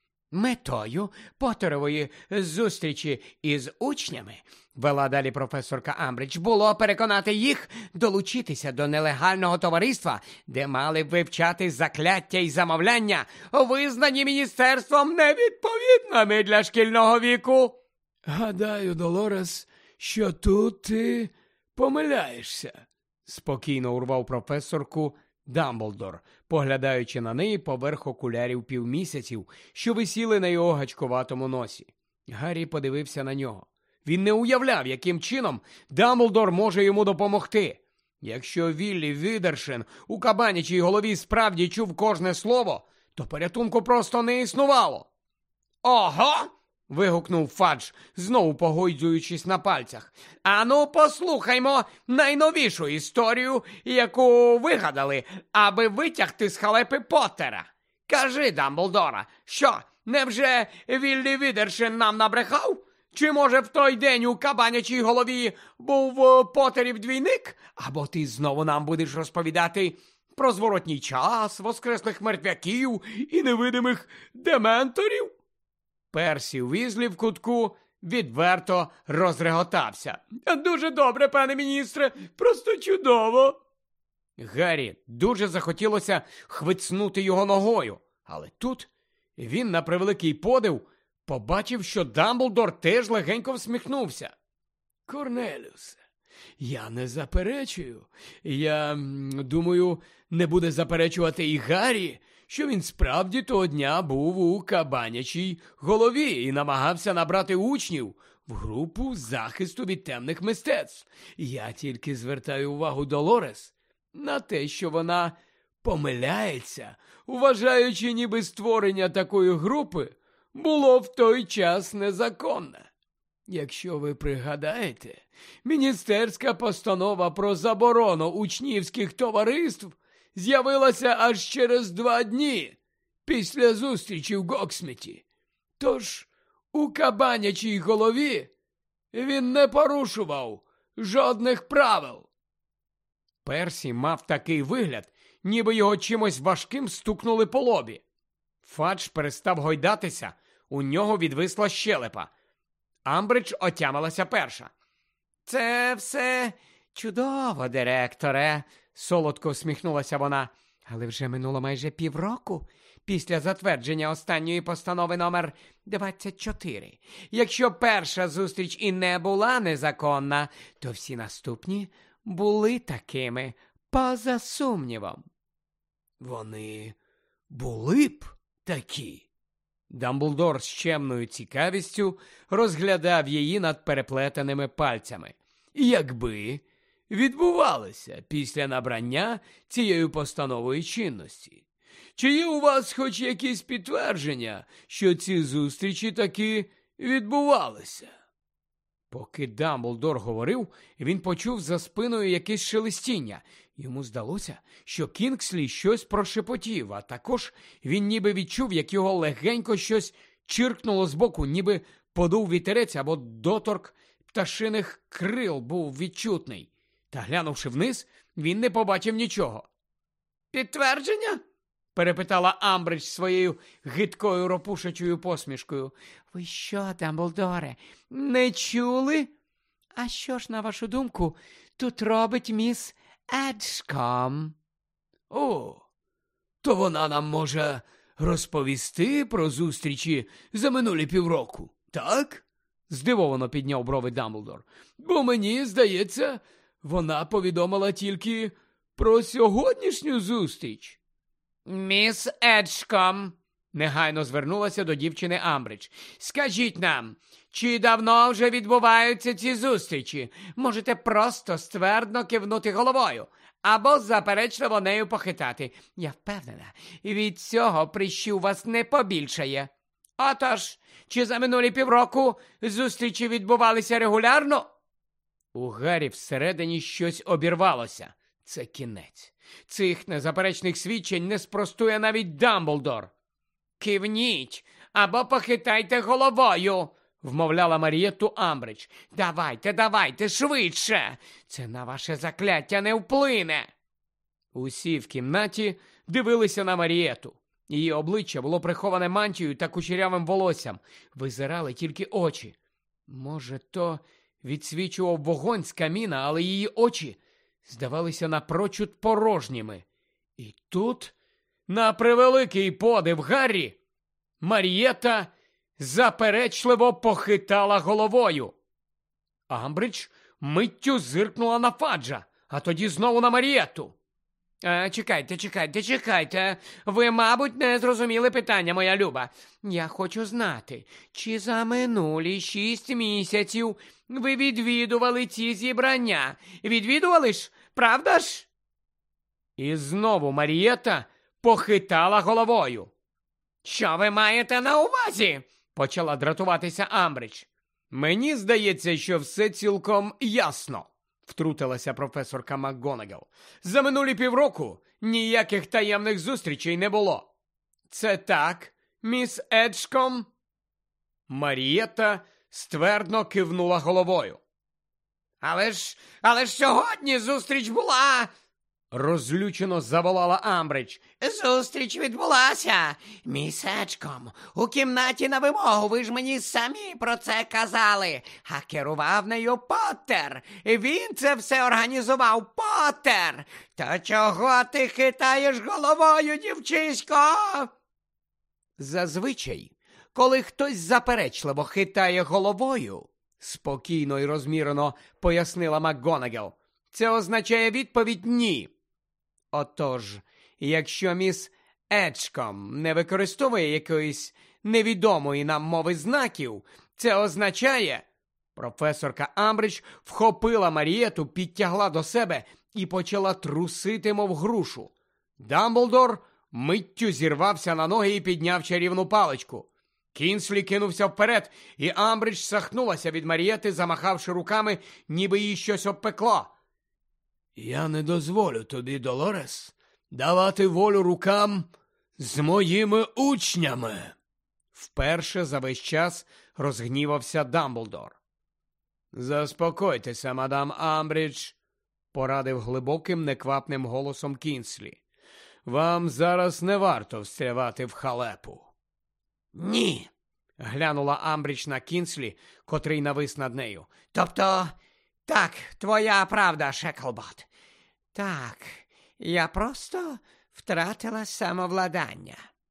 «Метою Поттерової зустрічі із учнями, вела далі професорка Амбридж, було переконати їх долучитися до нелегального товариства, де мали б вивчати закляття і замовляння, визнані міністерством невідповідними для шкільного віку». «Гадаю, Долорес, що тут ти помиляєшся», – спокійно урвав професорку Дамблдор, поглядаючи на неї поверх окулярів півмісяців, що висіли на його гачкуватому носі. Гаррі подивився на нього. Він не уявляв, яким чином Дамблдор може йому допомогти. Якщо Віллі Відершен у Кабанячій голові справді чув кожне слово, то порятунку просто не існувало. «Ого!» – вигукнув Фадж, знову погойдзуючись на пальцях. «Ану, послухаймо найновішу історію, яку вигадали, аби витягти з халепи Поттера. Кажи, Дамблдора, що, невже Віллі Відершен нам набрехав? Чи, може, в той день у Кабанячій голові був Поттерів двійник? Або ти знову нам будеш розповідати про зворотній час, воскреслих мертвяків і невидимих дементорів?» Персі Уізлі в кутку відверто розреготався. «Дуже добре, пане міністре, просто чудово!» Гаррі дуже захотілося хвицнути його ногою, але тут він, на превеликий подив, побачив, що Дамблдор теж легенько всміхнувся. «Корнеліусе, я не заперечую. Я думаю, не буде заперечувати і Гаррі, що він справді того дня був у Кабанячій голові і намагався набрати учнів в групу захисту від темних мистецтв. Я тільки звертаю увагу Долорес на те, що вона помиляється, вважаючи, ніби створення такої групи було в той час незаконне. Якщо ви пригадаєте, міністерська постанова про заборону учнівських товариств з'явилася аж через 2 дні після зустрічі в Гоксміті. Тож у Кабанячій голові він не порушував жодних правил». Персі мав такий вигляд, ніби його чимось важким стукнули по лобі. Фадж перестав гойдатися, у нього відвисла щелепа. Амбридж отямилася перша. «Це все чудово, директоре», – солодко всміхнулася вона. «Але вже минуло майже півроку після затвердження останньої постанови номер 24. Якщо перша зустріч і не була незаконна, то всі наступні були такими, поза сумнівом. Вони були б такі? Дамблдор з чемною цікавістю розглядав її над переплетеними пальцями. Якби відбувалися після набрання цією постановою чинності. Чи є у вас хоч якісь підтвердження, що ці зустрічі таки відбувалися? Поки Дамблдор говорив, він почув за спиною якесь шелестіння. Йому здалося, що Кінгслі щось прошепотів, а також він ніби відчув, як його легенько щось чиркнуло збоку, ніби подув вітерець або доторк пташиних крил був відчутний. Та глянувши вниз, він не побачив нічого. «Підтвердження?» – перепитала Амбридж своєю гидкою ропушачою посмішкою. «Ви що, Дамблдоре, не чули? А що ж, на вашу думку, тут робить міс Еджком?» «О, то вона нам може розповісти про зустрічі за минулі півроку, так?» – здивовано підняв брови Дамблдор. «Бо мені здається, вона повідомила тільки про сьогоднішню зустріч». «Міс Еджком», – негайно звернулася до дівчини Амбридж. «Скажіть нам, чи давно вже відбуваються ці зустрічі? Можете просто ствердно кивнути головою або заперечливо нею похитати. Я впевнена, від цього прищів вас не побільшає. Отож, чи за минулі півроку зустрічі відбувалися регулярно?» У Гаррі всередині щось обірвалося. Це кінець. Цих незаперечних свідчень не спростує навіть Дамблдор. «Кивніть або похитайте головою», – вмовляла Марієтту Амбридж. «Давайте, швидше! Це на ваше закляття не вплине!» Усі в кімнаті дивилися на Марієту. Її обличчя було приховане мантією та кучерявим волоссям. Визирали тільки очі. Може, то відсвічував вогонь з каміна, але її очі здавалися напрочуд порожніми. І тут, на превеликий подив Гаррі, Марієта заперечливо похитала головою. Амбридж миттю зиркнула на Фаджа, а тоді знову на Марієту. Чекайте. Ви, мабуть, не зрозуміли питання, моя люба. Я хочу знати, чи за минулі 6 місяців ви відвідували ці зібрання? Відвідували ж, правда ж?» І знову Марієта похитала головою. «Що ви маєте на увазі?» – почала дратуватися Амбридж. «Мені здається, що все цілком ясно», – втрутилася професорка МакГонагал. «За минулі півроку ніяких таємних зустрічей не було. Це так, міс Еджком?» Марієта ствердно кивнула головою. Але ж сьогодні зустріч була!» Розлючено заволала Амбридж. «Зустріч відбулася, міс Еджком, у кімнаті на вимогу, ви ж мені самі про це казали. А керував нею Поттер, він це все організував, Поттер. То чого ти хитаєш головою, дівчисько?» «Зазвичай, коли хтось заперечливо хитає головою», – спокійно і розмірено пояснила МакГонагал, – це означає відповідь «ні». Отож, якщо міс Еджком не використовує якоїсь невідомої нам мови знаків, це означає... Професорка Амбридж вхопила Марієту, підтягла до себе і почала трусити, мов грушу. Дамблдор миттю зірвався на ноги і підняв чарівну паличку. Кінслі кинувся вперед, і Амбридж сахнулася від Марієти, замахавши руками, ніби їй щось обпекло. «Я не дозволю тобі, Долорес, давати волю рукам з моїми учнями!» Вперше за весь час розгнівався Дамблдор. «Заспокойтеся, мадам Амбридж», – порадив глибоким, неквапним голосом Кінслі. «Вам зараз не варто встрявати в халепу». «Ні», – глянула Амбридж на Кінслі, котрий навис над нею. «Тобто, так, твоя правда, Шеклбот. Так, я просто втратила самовладання».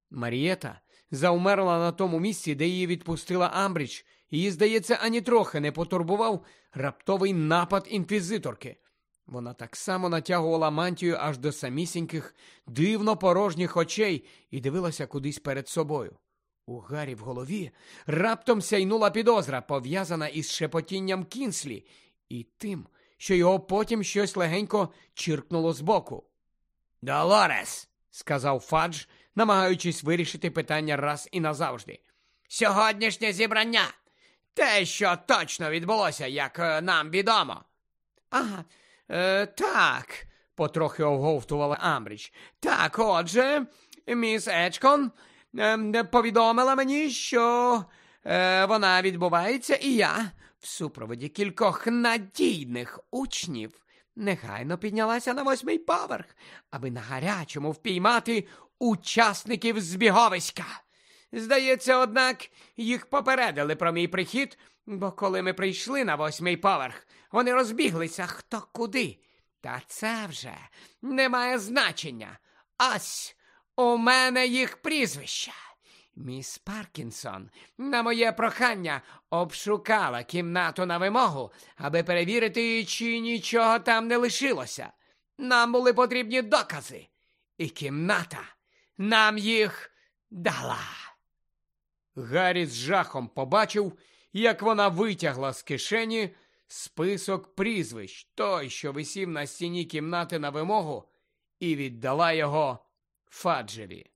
Марієта завмерла на тому місці, де її відпустила Амбрідж. Її, здається, ані трохи не потурбував раптовий напад інквізиторки. Вона так само натягувала мантію аж до самісіньких, дивно порожніх очей і дивилася кудись перед собою. У Гаррі в голові раптом сяйнула підозра, пов'язана із шепотінням Кінслі і тим, що його потім щось легенько чиркнуло збоку. «Долорес», – сказав Фадж, намагаючись вирішити питання раз і назавжди. «Сьогоднішнє зібрання – те, що точно відбулося, як нам відомо». «Ага, так», – потрохи оговтувала Амбрідж. «Так, отже, міс Еджкон повідомила мені, що вона відбувається, і я в супроводі кількох надійних учнів негайно піднялася на 8-й поверх, аби на гарячому впіймати учасників збіговиська. Здається, однак, їх попередили про мій прихід, бо коли ми прийшли на 8-й поверх, вони розбіглися хто куди. Та це вже не має значення. Ось у мене їх прізвища. Міс Паркінсон на моє прохання обшукала кімнату на вимогу, аби перевірити, чи нічого там не лишилося. Нам були потрібні докази, і кімната нам їх дала». Гаррі з жахом побачив, як вона витягла з кишені список прізвищ, той, що висів на стіні кімнати на вимогу, і віддала його Фаджеві.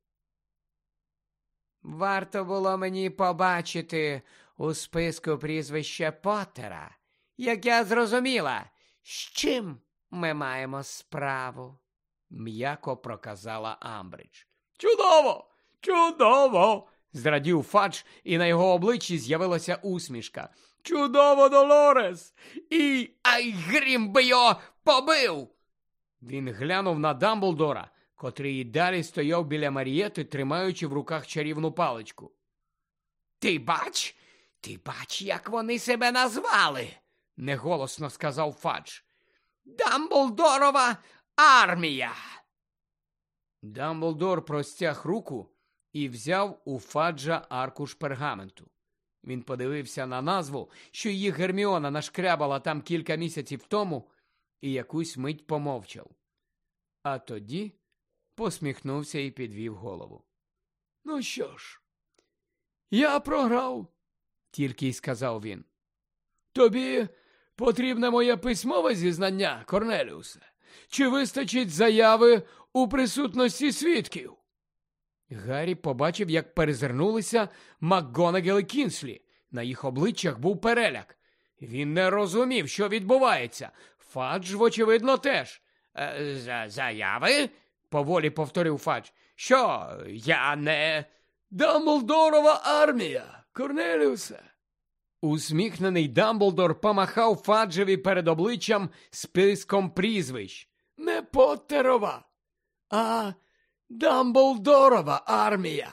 «Варто було мені побачити у списку прізвище Поттера, як я зрозуміла, з чим ми маємо справу», – м'яко проказала Амбридж. «Чудово! Чудово!» – зрадів Фадж, і на його обличчі з'явилася усмішка. «Чудово, Долорес! І ай, грім би його побив!» Він глянув на Дамблдора, котрий і далі стояв біля Марієти, тримаючи в руках чарівну паличку. Ти бач, як вони себе назвали?» – неголосно сказав Фадж. «Дамблдорова армія!» Дамблдор простяг руку і взяв у Фаджа аркуш пергаменту. Він подивився на назву, що її Герміона нашкрябала там кілька місяців тому, і якусь мить помовчав. А тоді посміхнувся і підвів голову. «Ну що ж, я програв», – тільки й сказав він. «Тобі потрібне моє письмове зізнання, Корнеліусе? Чи вистачить заяви у присутності свідків?» Гаррі побачив, як перезирнулися МакГонагал і Кінслі. На їх обличчях був переляк. Він не розумів, що відбувається. Фадж, вочевидно, теж. «Заяви?» – поволі повторив Фадж. «Що, я не...» «Дамблдорова армія, Корнеліусе!» Усміхнений Дамблдор помахав Фаджеві перед обличчям списком прізвищ. «Не Поттерова, а Дамблдорова армія!»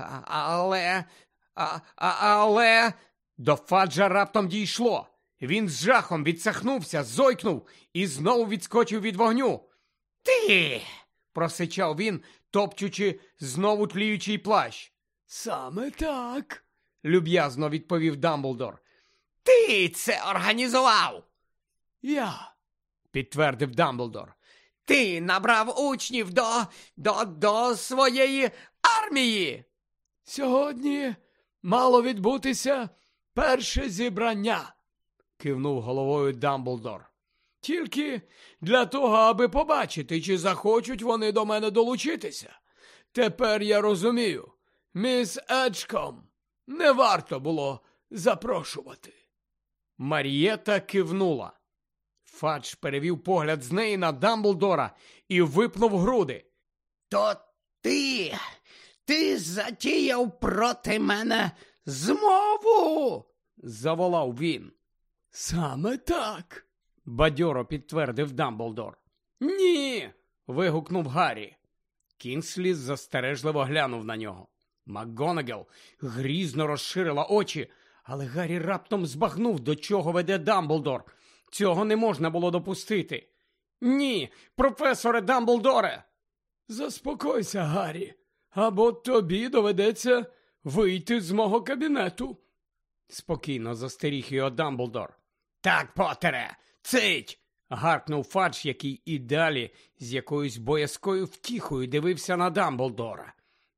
Але... До Фаджа раптом дійшло. Він з жахом відсахнувся, зойкнув і знову відскочив від вогню. «Ти!» – просичав він, топчучи знову тліючий плащ. «Саме так», – люб'язно відповів Дамблдор. «Ти це організував!» «Я», – підтвердив Дамблдор. «Ти набрав учнів до своєї армії!» «Сьогодні мало відбутися перше зібрання», – кивнув головою Дамблдор. «Тільки для того, аби побачити, чи захочуть вони до мене долучитися. Тепер я розумію, міс Еджком не варто було запрошувати». Марієта кивнула. Фадж перевів погляд з неї на Дамблдора і випнув груди. «То ти затіяв проти мене змову?» – заволав він. «Саме так», – бадьоро підтвердив Дамблдор. «Ні!» – вигукнув Гаррі. Кінслі застережливо глянув на нього. МакГонагал грізно розширила очі, але Гаррі раптом збагнув, до чого веде Дамблдор. Цього не можна було допустити. «Ні, професоре Дамблдоре!» «Заспокойся, Гаррі, або тобі доведеться вийти з мого кабінету», – спокійно застеріг його Дамблдор. «Так, Поттере, цить!» – гаркнув Фадж, який і далі з якоюсь боязкою втіхою дивився на Дамблдора.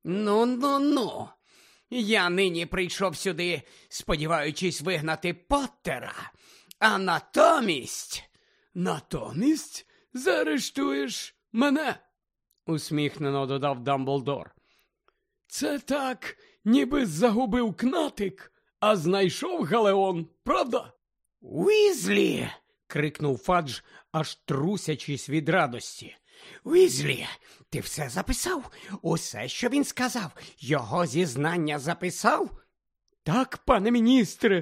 «Ну, я нині прийшов сюди, сподіваючись вигнати Поттера, а натомість...» «Натомість заарештуєш мене?» – усміхнено додав Дамблдор. «Це так, ніби загубив кнатик, а знайшов галеон, правда?» «Уізлі!» – крикнув Фадж, аж трусячись від радості. «Уізлі, ти все записав? Усе, що він сказав? Його зізнання записав?» «Так, пане міністре,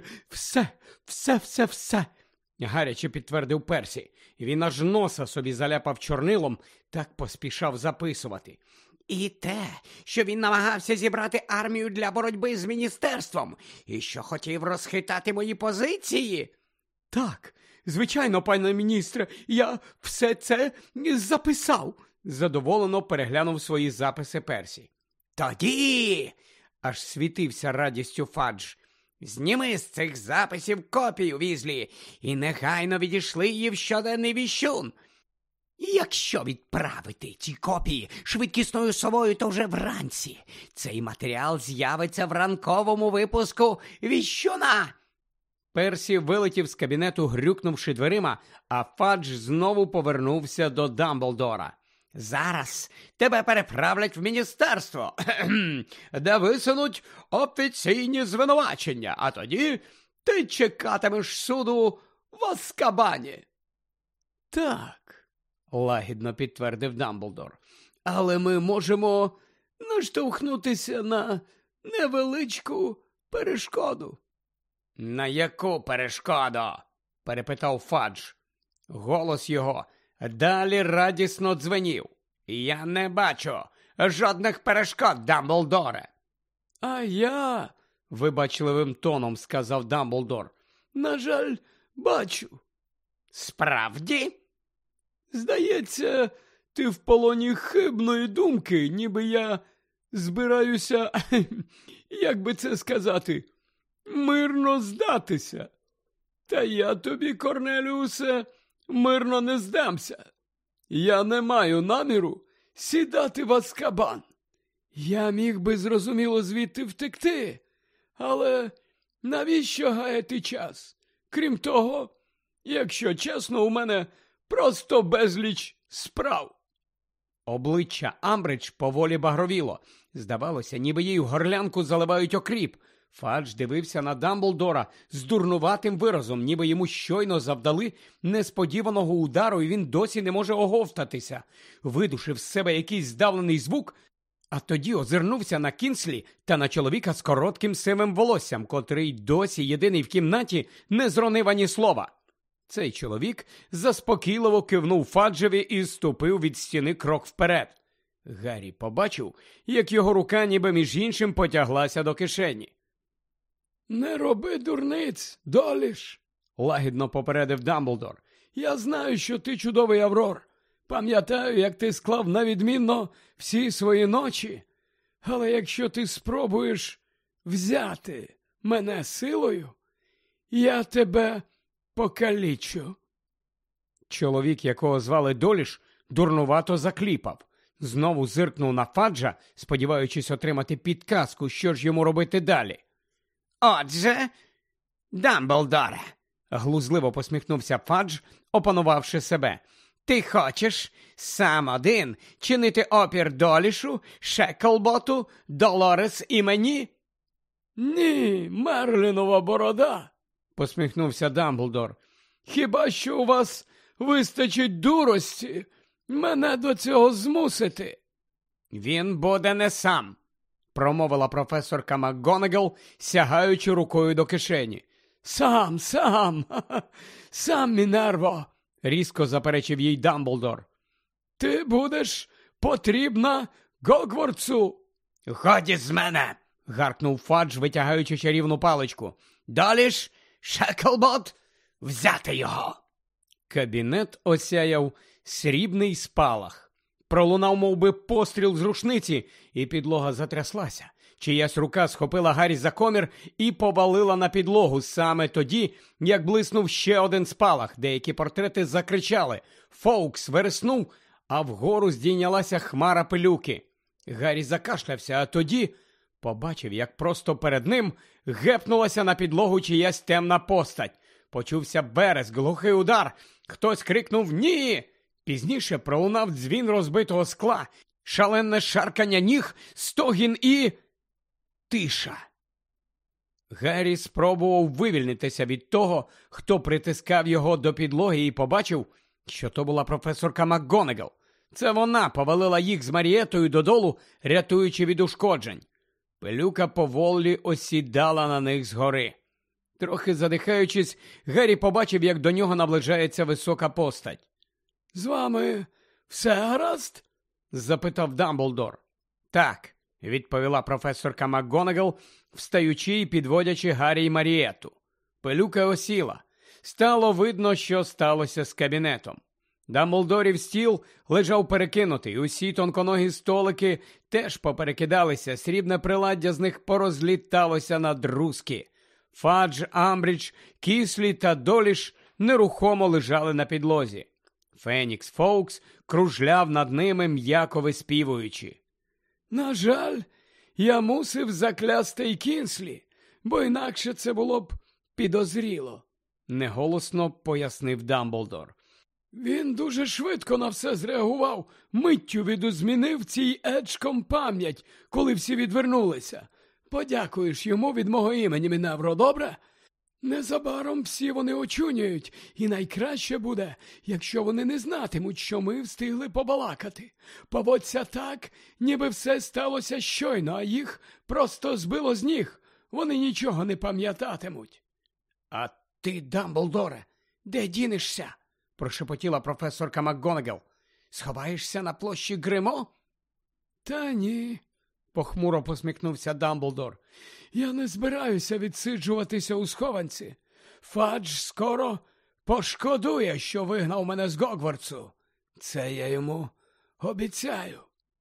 все!» – гаряче підтвердив Персі. Він аж носа собі заляпав чорнилом, так поспішав записувати. «І те, що він намагався зібрати армію для боротьби з міністерством, і що хотів розхитати мої позиції?» «Так, звичайно, пане міністре, я все це записав», – задоволено переглянув свої записи Персі. «Тоді!» – аж світився радістю Фадж. «Зніми з цих записів копію, Візлі, і негайно відійшли її в щоденний віщун. Якщо відправити ці копії швидкісною совою, то вже вранці цей матеріал з'явиться в ранковому випуску віщуна». Персі вилетів з кабінету, грюкнувши дверима, а Фадж знову повернувся до Дамблдора. «Зараз тебе переправлять в міністерство, де висунуть офіційні звинувачення, а тоді ти чекатимеш суду в Азкабані». «Так», – лагідно підтвердив Дамблдор, – «але ми можемо наштовхнутися на невеличку перешкоду». «На яку перешкоду?» – перепитав Фадж. Голос його далі радісно дзвенів. «Я не бачу жодних перешкод, Дамблдоре». «А я», – вибачливим тоном сказав Дамблдор, – «на жаль, бачу». «Справді?» «Здається, ти в полоні хибної думки, ніби я збираюся, як би це сказати, мирно здатися. Та я тобі, Корнеліусе, мирно не здамся. Я не маю наміру сідати в Азкабан. Я міг би, зрозуміло, звідти втекти, але навіщо гаяти час? Крім того, якщо чесно, у мене просто безліч справ». Обличчя Амбридж поволі багровіло. Здавалося, ніби їй в горлянку заливають окріп. Фадж дивився на Дамблдора з дурнуватим виразом, ніби йому щойно завдали несподіваного удару, і він досі не може оговтатися. Видушив з себе якийсь здавлений звук, а тоді озирнувся на Кінслі та на чоловіка з коротким сивим волоссям, котрий досі єдиний в кімнаті не зронив ані слова. Цей чоловік заспокійливо кивнув Фаджеві і ступив від стіни крок вперед. Гаррі побачив, як його рука ніби між іншим потяглася до кишені. «Не роби дурниць, Доліш», – лагідно попередив Дамблдор. «Я знаю, що ти чудовий Аврор. Пам'ятаю, як ти склав на відмінно всі свої ночі. Але якщо ти спробуєш взяти мене силою, я тебе покалічу». Чоловік, якого звали Доліш, дурнувато закліпав. Знову зиркнув на Фаджа, сподіваючись отримати підказку, що ж йому робити далі. «Отже, Дамблдоре», – глузливо посміхнувся Фадж, опанувавши себе, – «ти хочеш сам один чинити опір Долішу, Шеклботу, Долорес і мені?» «Ні, Мерлінова борода», – посміхнувся Дамблдор. «Хіба що у вас вистачить дурості мене до цього змусити?» «Він буде не сам», – промовила професорка МакГонагал, сягаючи рукою до кишені. Сам, Мінерво», – різко заперечив їй Дамблдор. «Ти будеш потрібна Гогвартсу». «Годі з мене», – гаркнув Фадж, витягаючи чарівну паличку. «Доліш, Шеклбот, взяти його!» Кабінет осяяв срібний спалах. Пролунав мовби постріл з рушниці, і підлога затряслася. Чиясь рука схопила Гаррі за комір і повалила на підлогу саме тоді, як блиснув ще один спалах. Деякі портрети закричали. Фоукс вереснув, а вгору здійнялася хмара пилюки. Гаррі закашлявся, а тоді побачив, як просто перед ним гепнулася на підлогу чиясь темна постать. Почувся березк, глухий удар. Хтось крикнув «Ні!». Пізніше пролунав дзвін розбитого скла, шалене шаркання ніг, стогін і... тиша. Гаррі спробував вивільнитися від того, хто притискав його до підлоги, і побачив, що то була професорка МакГонагал. Це вона повалила їх з Марієтою додолу, рятуючи від ушкоджень. Пилюка поволі осідала на них згори. Трохи задихаючись, Гаррі побачив, як до нього наближається висока постать. «З вами все гаразд?» – запитав Дамблдор. «Так», – відповіла професорка МакГонагал, встаючи і підводячи Гаррі й Марієту. Пилюка осіла. Стало видно, що сталося з кабінетом. Дамблдорів стіл лежав перекинутий, усі тонконогі столики теж поперекидалися, срібне приладдя з них порозліталося на друзки. Фадж, Амбридж, Кіслі та Доліш нерухомо лежали на підлозі. Фенікс Фоукс кружляв над ними, м'яко виспівуючи. «На жаль, я мусив заклясти й Кінслі, бо інакше це було б підозріло», – неголосно пояснив Дамблдор. «Він дуже швидко на все зреагував, миттю відозмінив цій Еджком пам'ять, коли всі відвернулися. Подякуєш йому від мого імені, Міневро, добре? Незабаром всі вони очуняють, і найкраще буде, якщо вони не знатимуть, що ми встигли побалакати. Поводься так, ніби все сталося щойно, а їх просто збило з ніг. Вони нічого не пам'ятатимуть». «А ти, Дамблдоре, де дінешся?» – прошепотіла професорка МакГонагал. «Сховаєшся на площі Гримо?» «Та ні», – похмуро посміхнувся Дамблдор. «Я не збираюся відсиджуватися у схованці. Фадж скоро пошкодує, що вигнав мене з Гогвартсу. Це я йому обіцяю».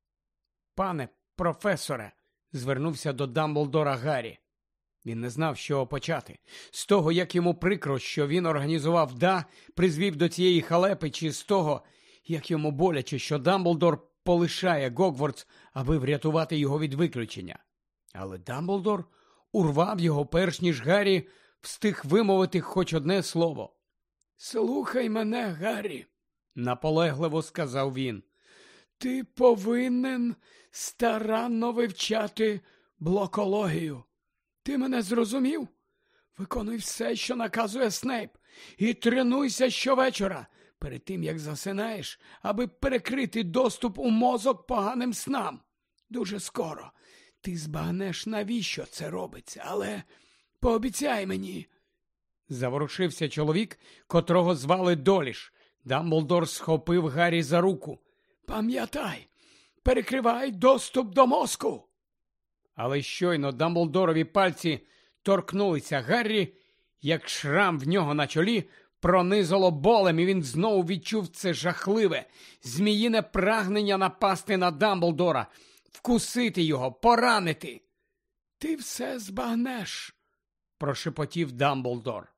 «Пане професоре», – звернувся до Дамблдора Гаррі. Він не знав, з чого почати. З того, як йому прикро, що він організував призвів до цієї халепи, чи з того, як йому боляче, що Дамблдор полишає Гогвартс, аби врятувати його від виключення. Але Дамблдор урвав його, перш ніж Гаррі встиг вимовити хоч одне слово. «Слухай мене, Гаррі», – наполегливо сказав він. «Ти повинен старанно вивчати блокологію. Ти мене зрозумів? Виконуй все, що наказує Снейп, і тренуйся щовечора, перед тим, як засинаєш, аби перекрити доступ у мозок поганим снам. Дуже скоро ти збагнеш, навіщо це робиться, але пообіцяй мені». Заворушився чоловік, котрого звали Доліш. Дамблдор схопив Гаррі за руку. «Пам'ятай, перекривай доступ до мозку». Але щойно Дамблдорові пальці торкнулися Гаррі, як шрам в нього на чолі пронизало болем, і він знову відчув це жахливе, зміїне прагнення напасти на Дамблдора, вкусити його, поранити. «Ти все збагнеш», – прошепотів Дамблдор.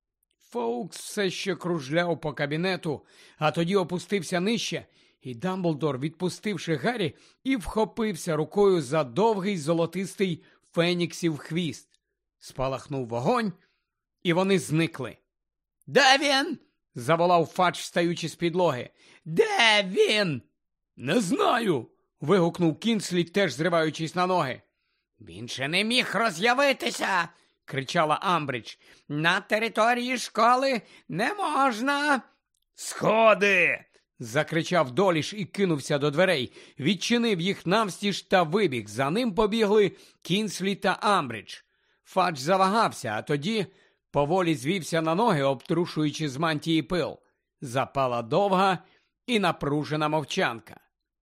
Фоукс все ще кружляв по кабінету, а тоді опустився нижче, і Дамблдор, відпустивши Гаррі, і вхопився рукою за довгий золотистий феніксів хвіст. Спалахнув вогонь, і вони зникли. «Де він?» – заволав Фадж, встаючи з підлоги. «Де він?» «Не знаю!» – вигукнув Кінслі, теж зриваючись на ноги. «Він ще не міг роз'явитися!» – кричала Амбридж. «На території школи не можна!» «Сходи!» – закричав Доліш і кинувся до дверей, відчинив їх навстіж та вибіг. За ним побігли Кінслі та Амбридж. Фадж завагався, а тоді поволі звівся на ноги, обтрушуючи з мантії пил. Запала довга і напружена мовчанка.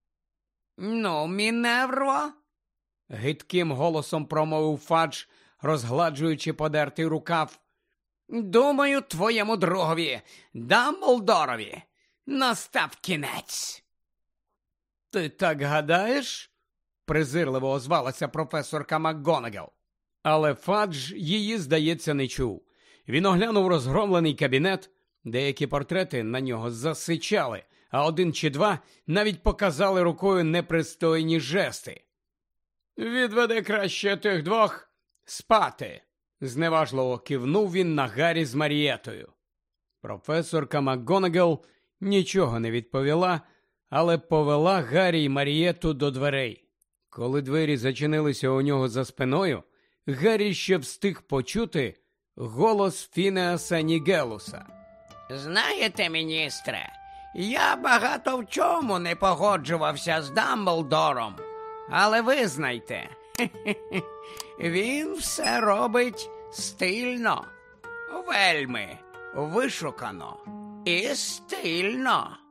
«Ну, Міневро?» – гидким голосом промовив Фадж, розгладжуючи подертий рукав. «Думаю, твоєму другові, Дамблдорові, настав кінець». Ти так гадаєш? Презирливо озвалася професорка МакГонагал. Але Фадж її, здається, не чув. Він оглянув розгромлений кабінет, деякі портрети на нього засичали, а один чи два навіть показали рукою непристойні жести. «Відведи краще тих двох спати», – зневажливо кивнув він на Гаррі з Марієтою. Професорка МакГонагал нічого не відповіла, але повела Гаррі й Марієту до дверей. Коли двері зачинилися у нього за спиною, Гаррі ще встиг почути голос Фінеаса Нігелуса. «Знаєте, міністре, я багато в чому не погоджувався з Дамблдором, але визнайте, він все робить стильно, вельми вишукано і стильно».